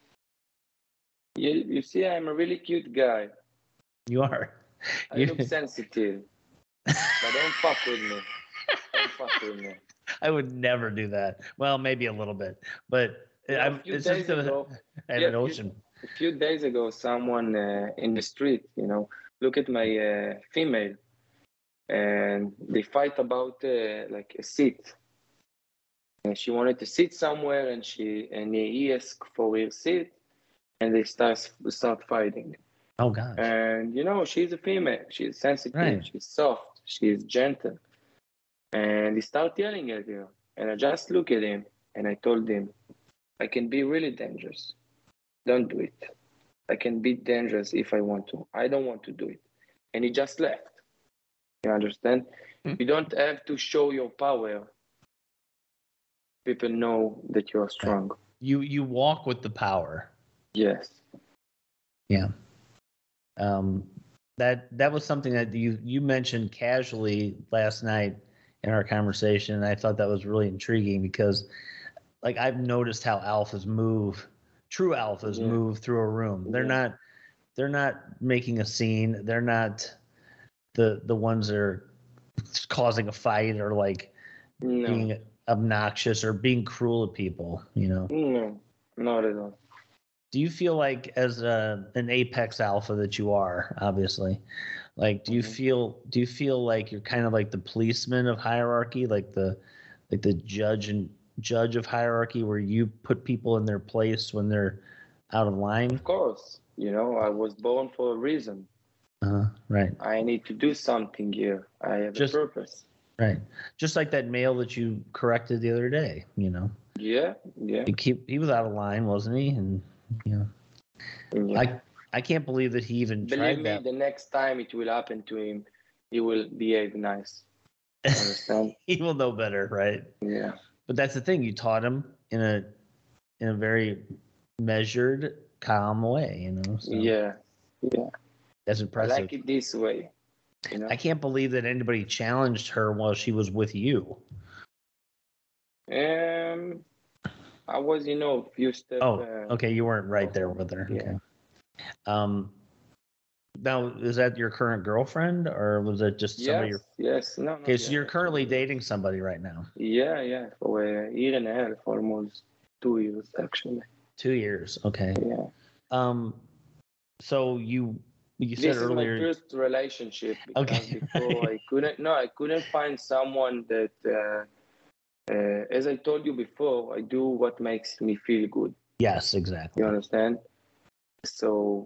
You, you see, I'm a really cute guy. you are. I You, look sensitive, but don't fuck with me. Don't fuck with me. I would never do that. Well, maybe a little bit, but You know, a I'm. few It's just days gonna ago, have yeah, an a few, ocean. a few days ago, someone uh, in the street, you know, look at my uh, female, and they fight about uh, like a seat. And she wanted to sit somewhere, and she and he asked for her seat, and they start start fighting. Oh gosh. And you know, she's a female. She's sensitive. Right. She's soft. She's gentle. And he start yelling at her. And I just look at him, and I told him, I can be really dangerous. Don't do it. I can be dangerous if I want to. I don't want to do it. And he just left. You understand? Hmm. You don't have to show your power. People know that you are strong. You you walk with the power. Yes. Yeah. Um, that that was something that you you mentioned casually last night in our conversation, and I thought that was really intriguing because, like, I've noticed how alphas move, true alphas Yeah. move through a room. They're Yeah. not they're not making a scene. They're not the the ones that are causing a fight or like No. being obnoxious or being cruel to people. You know. No. Not at all. Do you feel like, as a, an apex alpha that you are, obviously, like, do you Mhm. feel do you feel like you're kind of like the policeman of hierarchy, like the like the judge and judge of hierarchy, where you put people in their place when they're out of line? Of course. You know, I was born for a reason. Uh, right, I need to do something here. I have Just- a purpose. right. Just like that male that you corrected the other day. You know, Yeah. Yeah. he keep he was out of line, wasn't he? And you know, yeah. I I can't believe that he even Believe tried me, that. the next time it will happen to him, he will behave nice. Understand? He will know better, right? Yeah. But that's the thing. You taught him in a in a very measured, calm way. You know. So Yeah. Yeah. that's I impressive. like it this way. You know? I can't believe that anybody challenged her while she was with you. Um, I was, you know, a few steps. Oh, uh, okay. You weren't right there with her. Yeah. Okay. Um. Now, is that your current girlfriend, or was it just somebody? Yes. You're... Yes. No. Okay, not so yet, you're currently actually. dating somebody right now. Yeah. Yeah. For a year and a half, almost two years, actually. Two years. Okay. Yeah. Um. So you you said This is earlier. my first relationship because Okay. before I couldn't. No, I couldn't find someone that. Uh, uh, as I told you before, I do what makes me feel good. Yes, exactly. You understand? So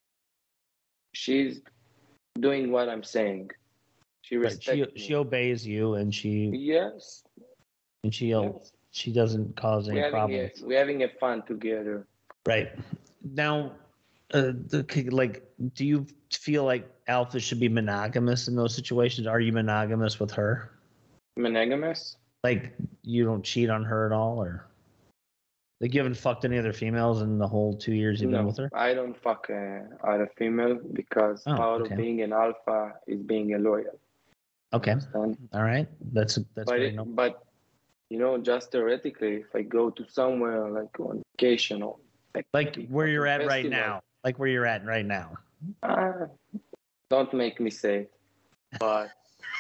she's doing what I'm saying. She Right. respects She me. she obeys you, and she Yes. and she Yes. she doesn't cause any We're having problems. a, we're having a fun together. Right. Now, uh, the, like, do you feel like alpha should be monogamous in those situations? Are you monogamous with her? Monogamous? Like, you don't cheat on her at all, or like you haven't fucked any other females in the whole two years you've been No, with her? I don't fuck uh, other female because Oh, part okay. of being an alpha is being a loyal. Okay. Understand? All right. That's that's But very it, noble. but you know, just theoretically, if I go to somewhere like on vacation or like, Like big where you're at fucking right festival, now. Like where you're at right now. ah, don't make me say, it. But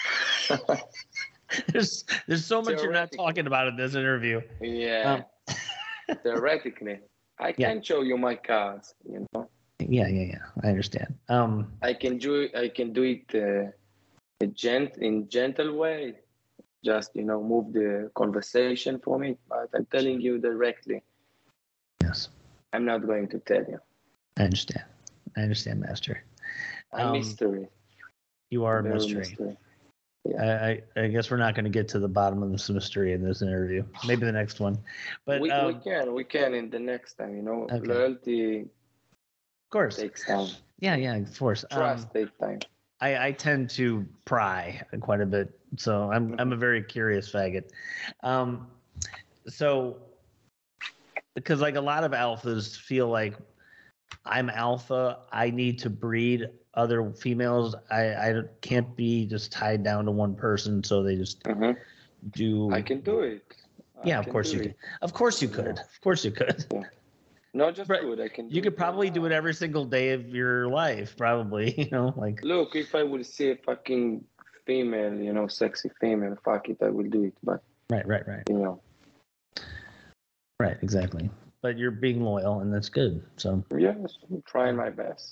There's there's so much you're not Theoretically. talking about in this interview. yeah, Um, theoretically, I Yeah. can show you my cards. You know, Yeah, yeah, yeah. I understand. Um, I can do I can do it uh, a gent in gentle way. Just you know, move the conversation for me. But I'm telling you directly, yes, I'm not going to tell you. I understand. I understand, Master. I'm Um, mystery. You are a Very mystery. mystery. I, I, I guess we're not going to get to the bottom of this mystery in this interview. Maybe the next one. But we, um, we can we can in the next time. You know, Okay. loyalty of course, takes time. yeah, yeah, of course. Trust Um, takes time. I, I tend to pry quite a bit, so I'm I'm a very curious faggot. Um, so because like a lot of alphas feel like I'm alpha, I need to breed other females. I I can't be just tied down to one person, so they just Mhm. do. I can do it. I Yeah, of can course do you it. could. Of course you could. Of course you could. Not just Right. good. I can. Do You could it probably right do it now. every single day of your life, probably. You know, like Look, if I would see a fucking female, you know, sexy female, fuck it, I will do it. But right, right, right, you know, right, exactly. But you're being loyal, and that's good. So, yes, I'm trying my best.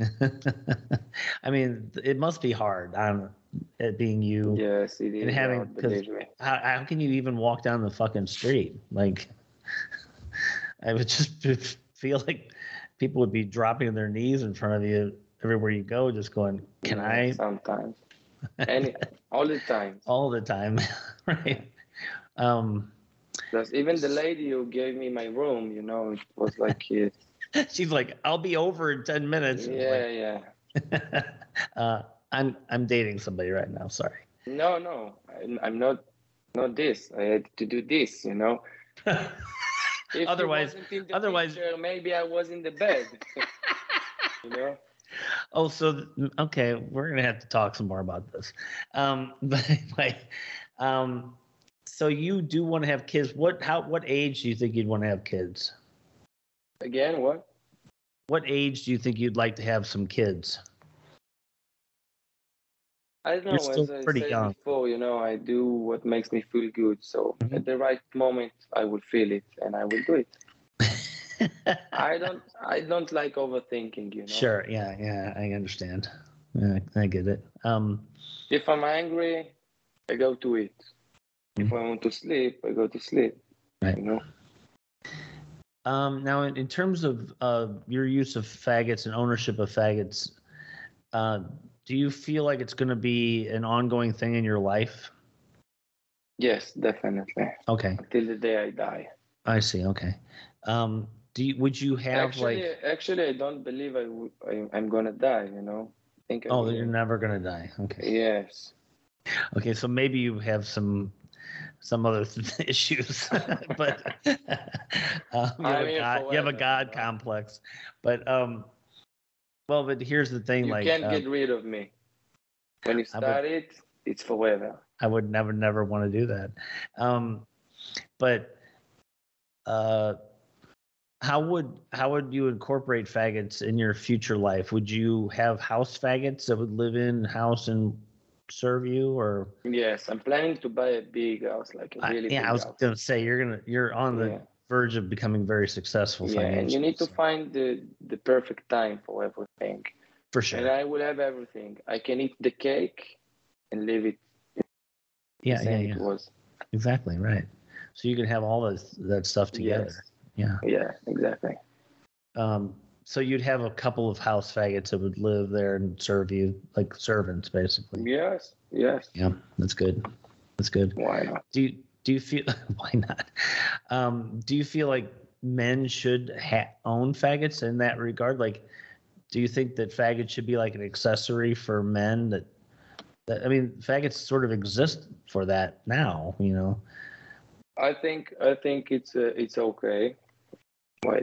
I mean, it must be hard on it being you Yes, it is. and having hard, because believe me. how, how can you even walk down the fucking street? Like, I would just feel like people would be dropping on their knees in front of you everywhere you go, just going, "Can Yeah, I?" Sometimes, any, all the time. All the time, right? Um, Because even the lady who gave me my room, you know, it was like, uh, She's like, I'll be over in ten minutes. yeah, yeah. Like, uh, I'm I'm dating somebody right now. Sorry. No, no, I'm, I'm not, not this. I had to do this, you know. If Otherwise, she wasn't in the otherwise, picture, maybe I was in the bed. You know. oh, so okay, we're gonna have to talk some more about this. Um, but anyway, um, so you do want to have kids. What how what age do you think you'd want to have kids? Again, what? What age do you think you'd like to have some kids? I don't You're know. still As I pretty said young. before, you know, I do what makes me feel good. So Mhm. at the right moment, I will feel it, and I will do it. I don't. I don't like overthinking. You know. Sure. Yeah. Yeah. I understand. Yeah, I get it. Um, If I'm angry, I go to eat. If I want to sleep, I go to sleep. Right. You know. um, now, in, in terms of uh, your use of faggots and ownership of faggots, uh, do you feel like it's going to be an ongoing thing in your life? Yes, definitely. Okay. Until the day I die. I see. Okay. Um, do you, would you have Actually, like? actually, I don't believe I w- I, I'm gonna die. You know. I think I Oh, will. you're never gonna die. Okay. Yes. Okay. So maybe you have some some other issues, but um, you have I'm a here god. You have a forever, god you know? complex, but um. Well, but here's the thing. You Like, can't um, get rid of me. When you I would, start it, it's forever. I would never, never want to do that. Um, but uh, how would how would you incorporate faggots in your future life? Would you have house faggots that would live in house and serve you, or Yes, I'm planning to buy a big house, like a I, really yeah, I big was house. gonna say you're gonna you're on the Yeah. verge of becoming very successful Yeah, and you financially. need to So, find the the perfect time for everything. for And sure. I will have everything. I can eat the cake and leave it the Yeah, yeah, same yeah. it was. Exactly right. So you can have all that that stuff together. Yes. Yeah. Yeah, exactly. Um, so you'd have a couple of house faggots that would live there and serve you like servants, basically. Yes, yes. Yeah, that's good. That's good. Why not? Do you do you feel why not? Um, do you feel like men should ha- own faggots in that regard? Like, do you think that faggots should be like an accessory for men? That, that I mean, faggots sort of exist for that now. You know. I think I think it's uh, it's okay. Wait.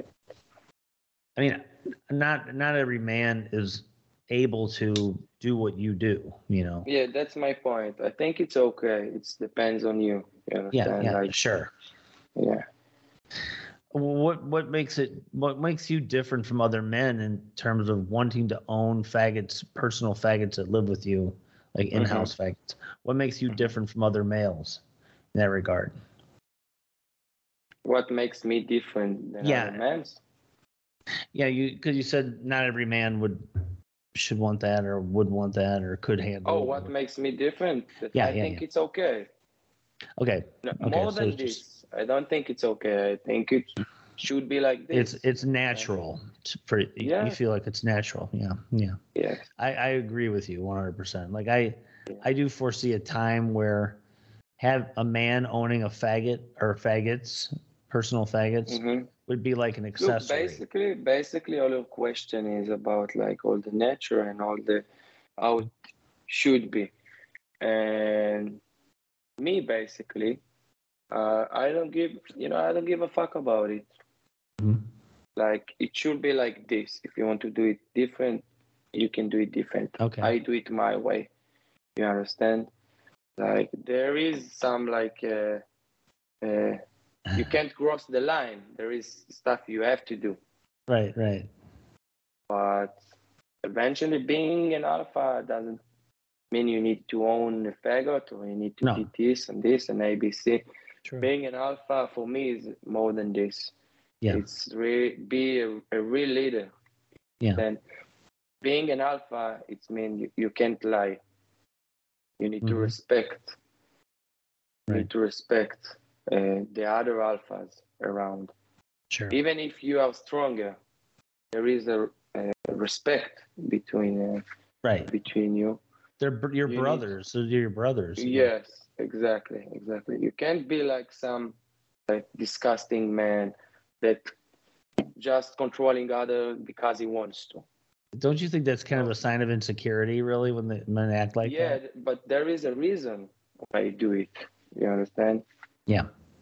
I mean, not not every man is able to do what you do. You know. Yeah, that's my point. I think it's okay. It depends on you. You Yeah, understand? yeah, Like, sure. yeah. What what makes it what makes you different from other men in terms of wanting to own faggots, personal faggots that live with you, like in-house Mm-hmm. faggots? What makes you different from other males in that regard? What makes me different than other Yeah, men? yeah, you because you said not every man would should want that or would want that or could handle Oh, it. what Or, makes me different? That yeah, I yeah, think yeah. it's okay. Okay, No, okay. more So than it's just this, I don't think it's okay. I think it should be like it's this. it's natural to, for you Yeah. feel like it's natural. Yeah, yeah. Yes. I, I agree with you one hundred percent. Like I, Yeah. I do foresee a time where have a man owning a faggot or faggots, personal faggots, Mm-hmm. would be like an Look, accessory. basically, basically, all your question is about like all the nature and all the how it should be. And me, basically, uh, I don't give, you know, I don't give a fuck about it. Mhm. Like it should be like this. If you want to do it different, you can do it different. Okay. I do it my way. You understand? Like there is some like uh, uh, you can't cross the line. There is stuff you have to do. Right, right. But eventually, being an alpha doesn't mean you need to own a faggot or you need to No. be this and this and A B C. True. Being an alpha for me is more than this. Yeah. It's really be a, a real leader. Yeah. Then being an alpha, it's mean you, you can't lie. You need to Mhm. respect. You Right. need to respect uh, the other alphas around. Sure. Even if you are stronger, there is a, a respect between uh, Right. between you. They're br- your You need- brothers. So they're your brothers. Like, Yes, exactly, exactly. You can't be like some like disgusting man that just controlling others because he wants to. Don't you think that's kind of a sign of insecurity, really, when the men act like yeah, that? but there is a reason why I do it. You understand? Yeah.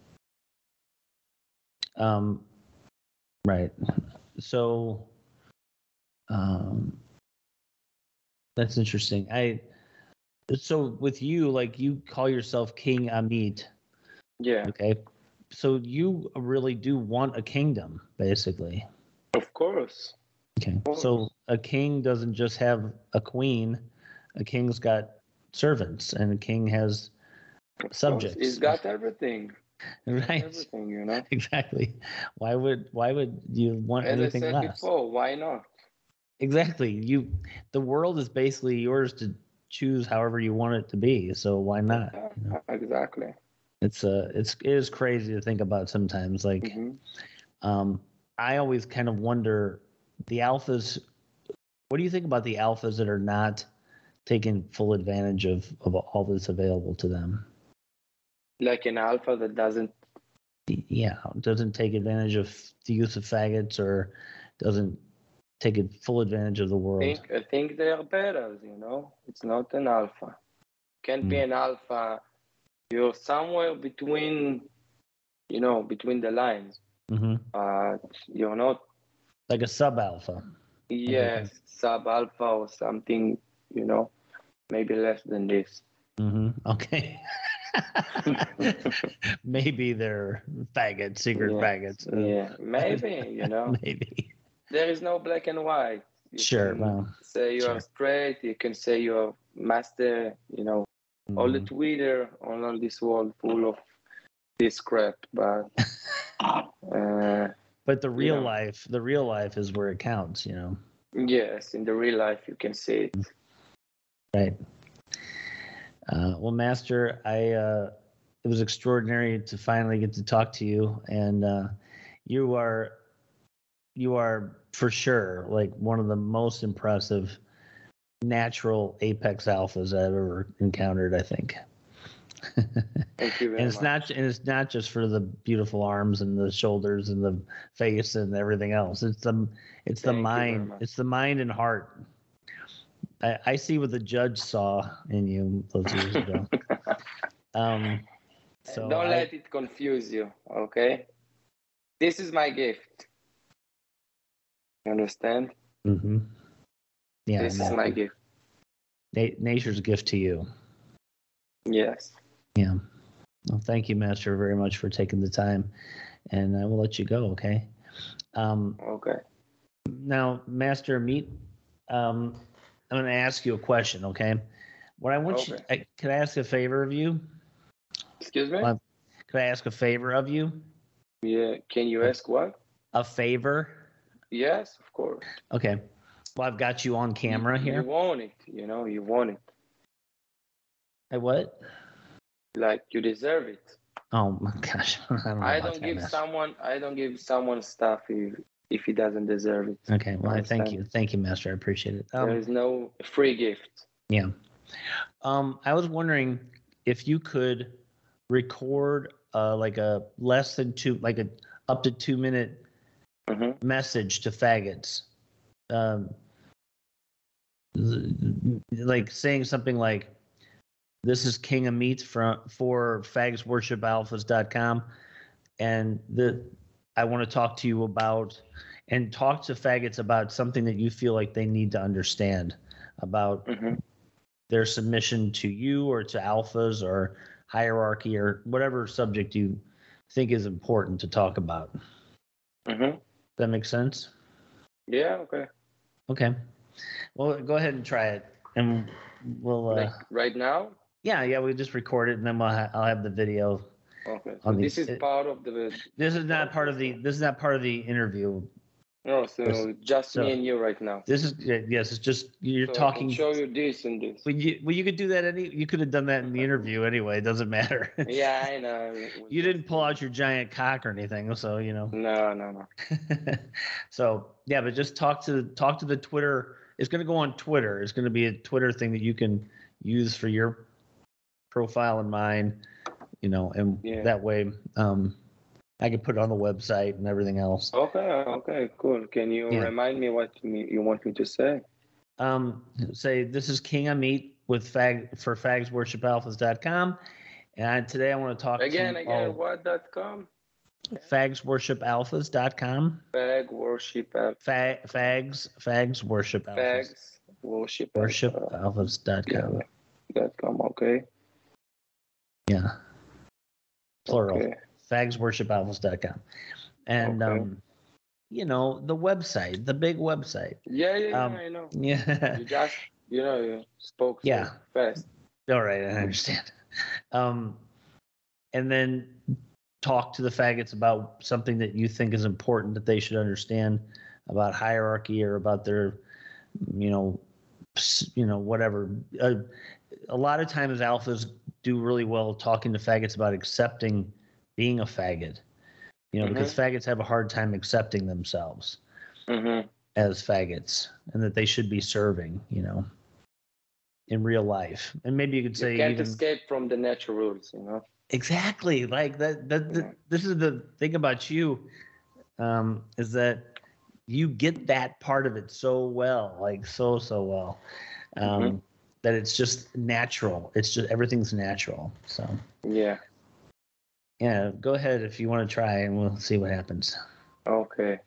Um. Right. So. Um. That's interesting. I. So with you, like you call yourself King Amit. Yeah. Okay. So you really do want a kingdom, basically. Of course. Okay. Of course. So a king doesn't just have a queen. A king's got servants, and a king has Of subjects. Course. He's got everything. Right. Everything, you know. Exactly. Why would why would you want As anything I said less? before, why not? Exactly. You the world is basically yours to choose however you want it to be. So why not? Yeah, You know? exactly. It's uh it's it is crazy to think about sometimes. Like Mm-hmm. um I always kind of wonder the alphas what do you think about the alphas that are not taking full advantage of, of all that's available to them? Like an alpha that doesn't. Yeah, doesn't take advantage of the use of faggots or doesn't take a full advantage of the world. I think, I think they are better, you know. It's not an alpha. Can't Mm. be an alpha. You're somewhere between, you know, between the lines. Mm-hmm. Uh, you're not. Like a sub alpha. Yes, sub alpha or something, you know, maybe less than this. Mm-hmm. Okay. Maybe they're faggots, secret yeah. faggots. Uh, yeah, maybe, you know. Maybe. There is no black and white. You Sure. can Well, say you sure. are straight, you can say you are master, you know, all the mhm. Twitter, all, all this world full of this crap. But uh, But the real know. life, the real life is where it counts, you know. yes, in the real life, you can see it. Right. Uh, well, Master, I uh, it was extraordinary to finally get to talk to you, and uh, you are you are for sure like one of the most impressive natural apex alphas I've ever encountered. I think. Thank you very and it's much. not and it's not just for the beautiful arms and the shoulders and the face and everything else. It's the it's the Thank you very mind. much. It's the mind and heart. I, I see what the judge saw in you those years ago. Um, so Don't I, let it confuse you, okay? This is my gift. You understand? mm-hmm. Yeah, this I is know. my gift. Na- nature's gift to you. Yes. Yeah. Well, thank you, Master, very much for taking the time, and I will let you go. Okay. Um, Okay. now, Master Meat, um, I'm going to ask you a question. Okay. What I want you, Okay. I, could I ask a favor of you? Excuse me? Uh, could I ask a favor of you? Yeah. Can you ask what? A favor? Yes, of course. Okay. Well, I've got you on camera you, here. You want it, you know, you want it. I what? Like you deserve it. Oh my gosh. I don't, know I about don't that, give Master. someone I don't give someone stuff if if he doesn't deserve it. Okay. Well, I thank Understand? you. Thank you, Master. I appreciate it. There Um, is no free gift. yeah. Um, I was wondering if you could record uh, like a less than two, like a up to two minute hmm message to faggots. Um, like saying something like, this is King of Meats from for fags worship alphas dot com, and the I want to talk to you about and talk to faggots about something that you feel like they need to understand about hmm their submission to you or to alphas or hierarchy or whatever subject you think is important to talk about. hmm Does that make sense? Yeah, okay. Okay. Well, go ahead and try it, and we'll. Uh, Like right now? yeah, yeah. We just record it, and then we'll ha- I'll have the video. Okay. So On the- this is it- part of the This is not part of the. This is not part of the interview. No, so just So- me and you right now. This is yes. It's just you're So talking. I can show you this and this. Well, you, well, you could do that any. You could have done that in the interview anyway. It doesn't matter. Yeah, I know. It was You just- didn't pull out your giant cock or anything, so you know. No, no, no. So yeah, but just talk to talk to the Twitter. It's going to go on Twitter. It's going to be a Twitter thing that you can use for your profile and mine. You know, and Yeah. that way, um, I can put it on the website and everything else. Okay, okay, cool. Can you Yeah. remind me what me- you want me to say? Um, say this is King Amit with Fag for fags worship alphas dot com. And today I want to talk Again, to again, oh, what dot com? fags worship alphas dot com. Fag worship alpha. Fa- fags, fags worship alphas. Fags worship Worship alpha. alphas dot com. Yeah, dot com. Okay. Yeah. Plural. Okay. fags worship alphas dot com. And Okay. um, you know, the website, the big website. Yeah, yeah, yeah. Um, I know. Yeah. You just, you know, you spoke so Yeah. fast. All right, I understand. Um, and then talk to the faggots about something that you think is important that they should understand about hierarchy or about their, you know, s- you know, whatever. Uh, a lot of times alphas do really well talking to faggots about accepting being a faggot, you know, because faggots have a hard time accepting themselves Mm-hmm. as faggots and that they should be serving, you know, in real life. And maybe you could say You can't even escape from the natural rules, you know. exactly like that. That, that Yeah. this is the thing about you, um, is that you get that part of it so well, like so so well, um, Mhm. that it's just natural. It's just everything's natural. So Yeah. yeah, go ahead if you want to try, and we'll see what happens. Okay.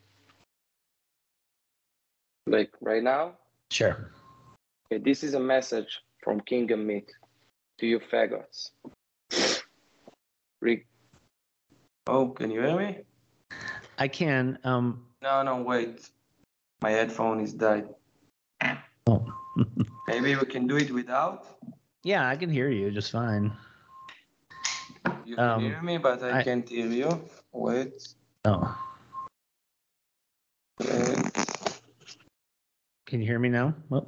Like right now, Sure. okay, this is a message from King and Meat to you faggots. Rick. Oh, can you hear me? I can. Um, No, no, wait. My headphone is died. oh. Maybe we can do it without. Yeah, I can hear you just fine. You can Um, hear me, but I, I- can't hear you. Wait. Oh, wait. can you hear me now? Oh,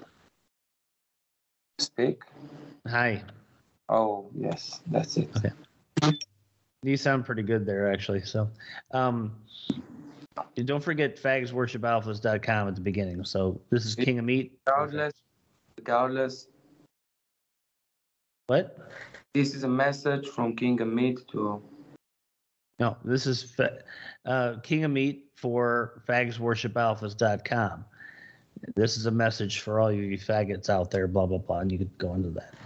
Speak. hi. Oh, yes, that's it. Okay. You sound pretty good there, actually. So, um, don't forget fags worship alphas dot com at the beginning. So this is King of Meat. Regardless, regardless, What? this is a message from King and Meat to No, this is fa- uh, King of Meat for fags worship alphas dot com. This is a message for all you faggots out there, blah, blah, blah. And you could go into that.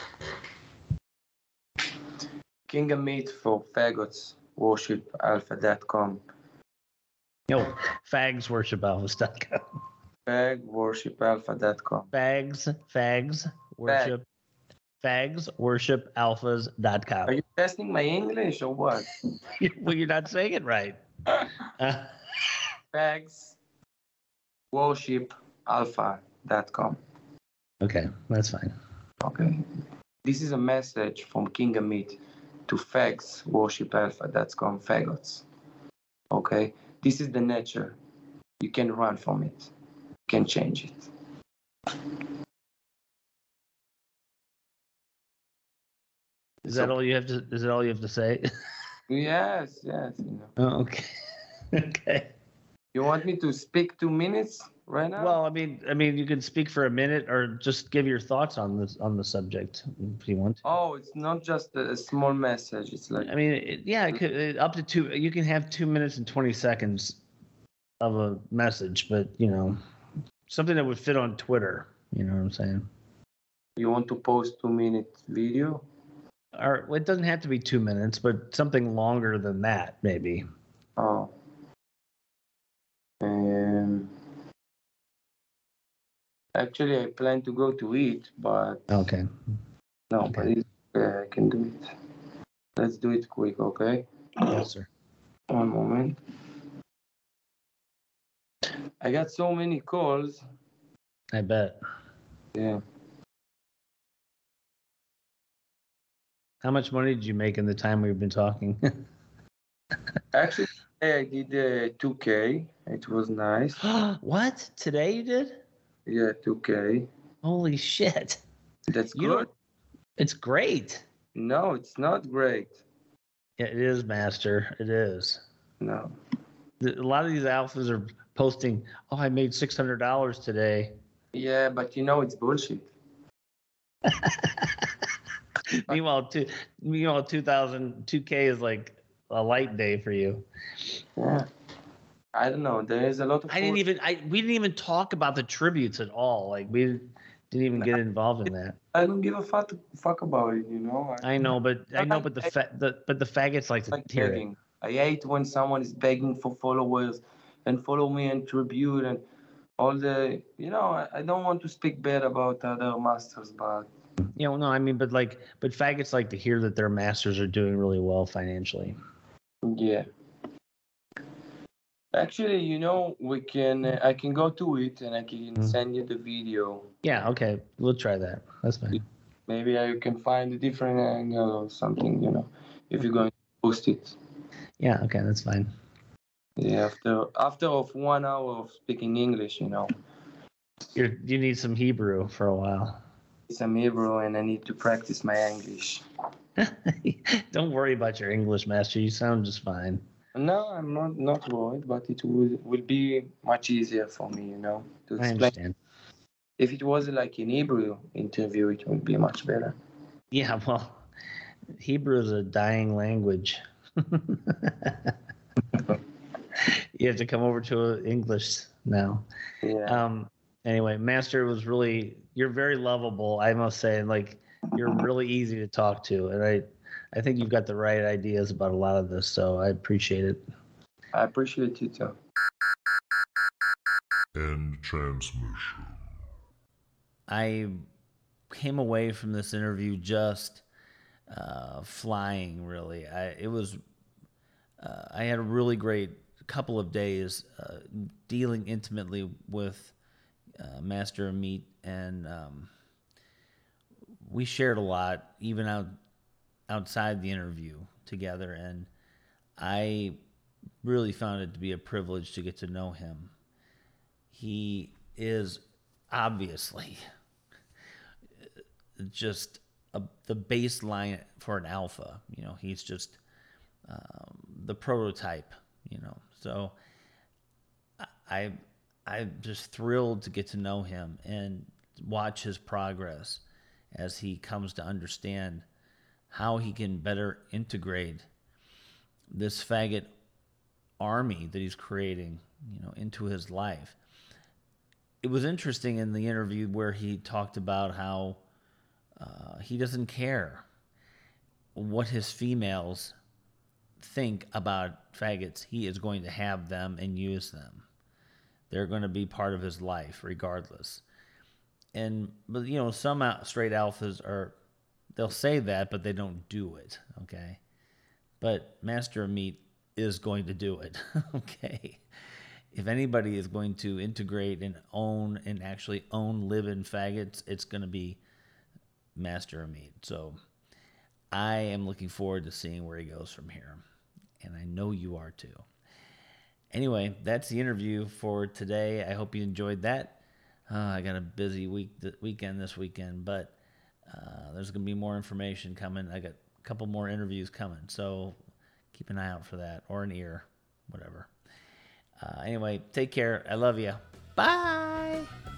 King and Meat for faggots worship alpha dot com. No, fags worship alphas dot com. Fag worship alpha dot com. Fags, fags worship, fags worship alphas dot com. Are you testing my English or what? Well, you're not saying it right. Uh, Fags worship alpha dot com. okay, that's fine. Okay. This is a message from King and Meat to fags worship alpha dot com faggots. Okay. This is the nature. You can run from it. You can change it. Is So- that all you have to? Is that all you have to say? Yes, yes. You know. Oh, okay. Okay. You want me to speak two minutes right now? Well, I mean, I mean, you can speak for a minute, or just give your thoughts on this on the subject if you want to. Oh, it's not just a, a small message. It's like I mean, it, yeah, it could it, up to two. You can have two minutes and twenty seconds of a message, but you know, something that would fit on Twitter. You know what I'm saying? you want to post two minute video. Or it doesn't have to be two minutes, but something longer than that, maybe. Oh. Um, actually, I plan to go to eat, but Okay. no, Okay. but it's, uh, I can do it. Let's do it quick, okay? Yes, sir. One moment. I got so many calls. I bet. Yeah. How much money did you make in the time we've been talking? Actually, today I did uh, two K. It was nice. What? Today you did? Yeah, two K. Holy shit. That's You good. don't- It's great. No, it's not great. Yeah, it is, Master. It is. No. The- A lot of these alphas are posting, oh, I made six hundred dollars today. Yeah, but you know it's bullshit. meanwhile, two, meanwhile, two thousand, two K is like a light day for you. Yeah. I don't know. There is a lot of. I didn't even. I we didn't even talk about the tributes at all. Like we didn't even get involved in that. I don't give a fuck, fuck about it. You know. I know, but I know, but the fa- the but the faggots like to like hear begging. it. I hate when someone is begging for followers and follow me and tribute and all the. You know, I, I don't want to speak bad about other masters, but. You know, no, I mean, but like, but faggots like to hear that their masters are doing really well financially. Yeah. Actually, you know, we can. Uh, I can go to it and I can Mm. send you the video. Yeah, okay, we'll try that. That's fine. Maybe I can find a different angle or something. You know, if you're going to post it. Yeah, okay, that's fine. Yeah, after after of one hour of speaking English, you know, You're you need some Hebrew for a while. some Hebrew and I need to practice my English. Don't worry about your English, master. You sound just fine. No, I'm not not worried, but it will will be much easier for me, you know, to I explain. understand. If it was like an Hebrew interview, it would be much better. Yeah, well, Hebrew is a dying language. You have to come over to English now. Yeah. Um. Anyway, Master was really, you're very lovable, I must say. Like, you're really easy to talk to. And I, I think you've got the right ideas about a lot of this. So I appreciate it. I appreciate you too. End transmission. I came away from this interview just uh, flying, really. I, it was, uh, I had a really great couple of days uh, dealing intimately with Uh, Master Amit, and um, we shared a lot, even out outside the interview together. And I really found it to be a privilege to get to know him. He is obviously just a, the baseline for an alpha. You know, he's just um, the prototype. You know, so I. I'm just thrilled to get to know him and watch his progress as he comes to understand how he can better integrate this faggot army that he's creating, you know, into his life. It was interesting in the interview where he talked about how uh, he doesn't care what his females think about faggots. He is going to have them and use them. They're going to be part of his life regardless. And, but, you know, some straight alphas are, they'll say that, but they don't do it, okay? But Master Amit is going to do it, okay? If anybody is going to integrate and own and actually own live-in faggots, it's going to be Master Amit. So I am looking forward to seeing where he goes from here. And I know you are too. Anyway, that's the interview for today. I hope you enjoyed that. Uh, I got a busy week th- weekend this weekend, but uh, there's going to be more information coming. I got a couple more interviews coming, so keep an eye out for that, or an ear, whatever. Uh, anyway, take care. I love you. Bye.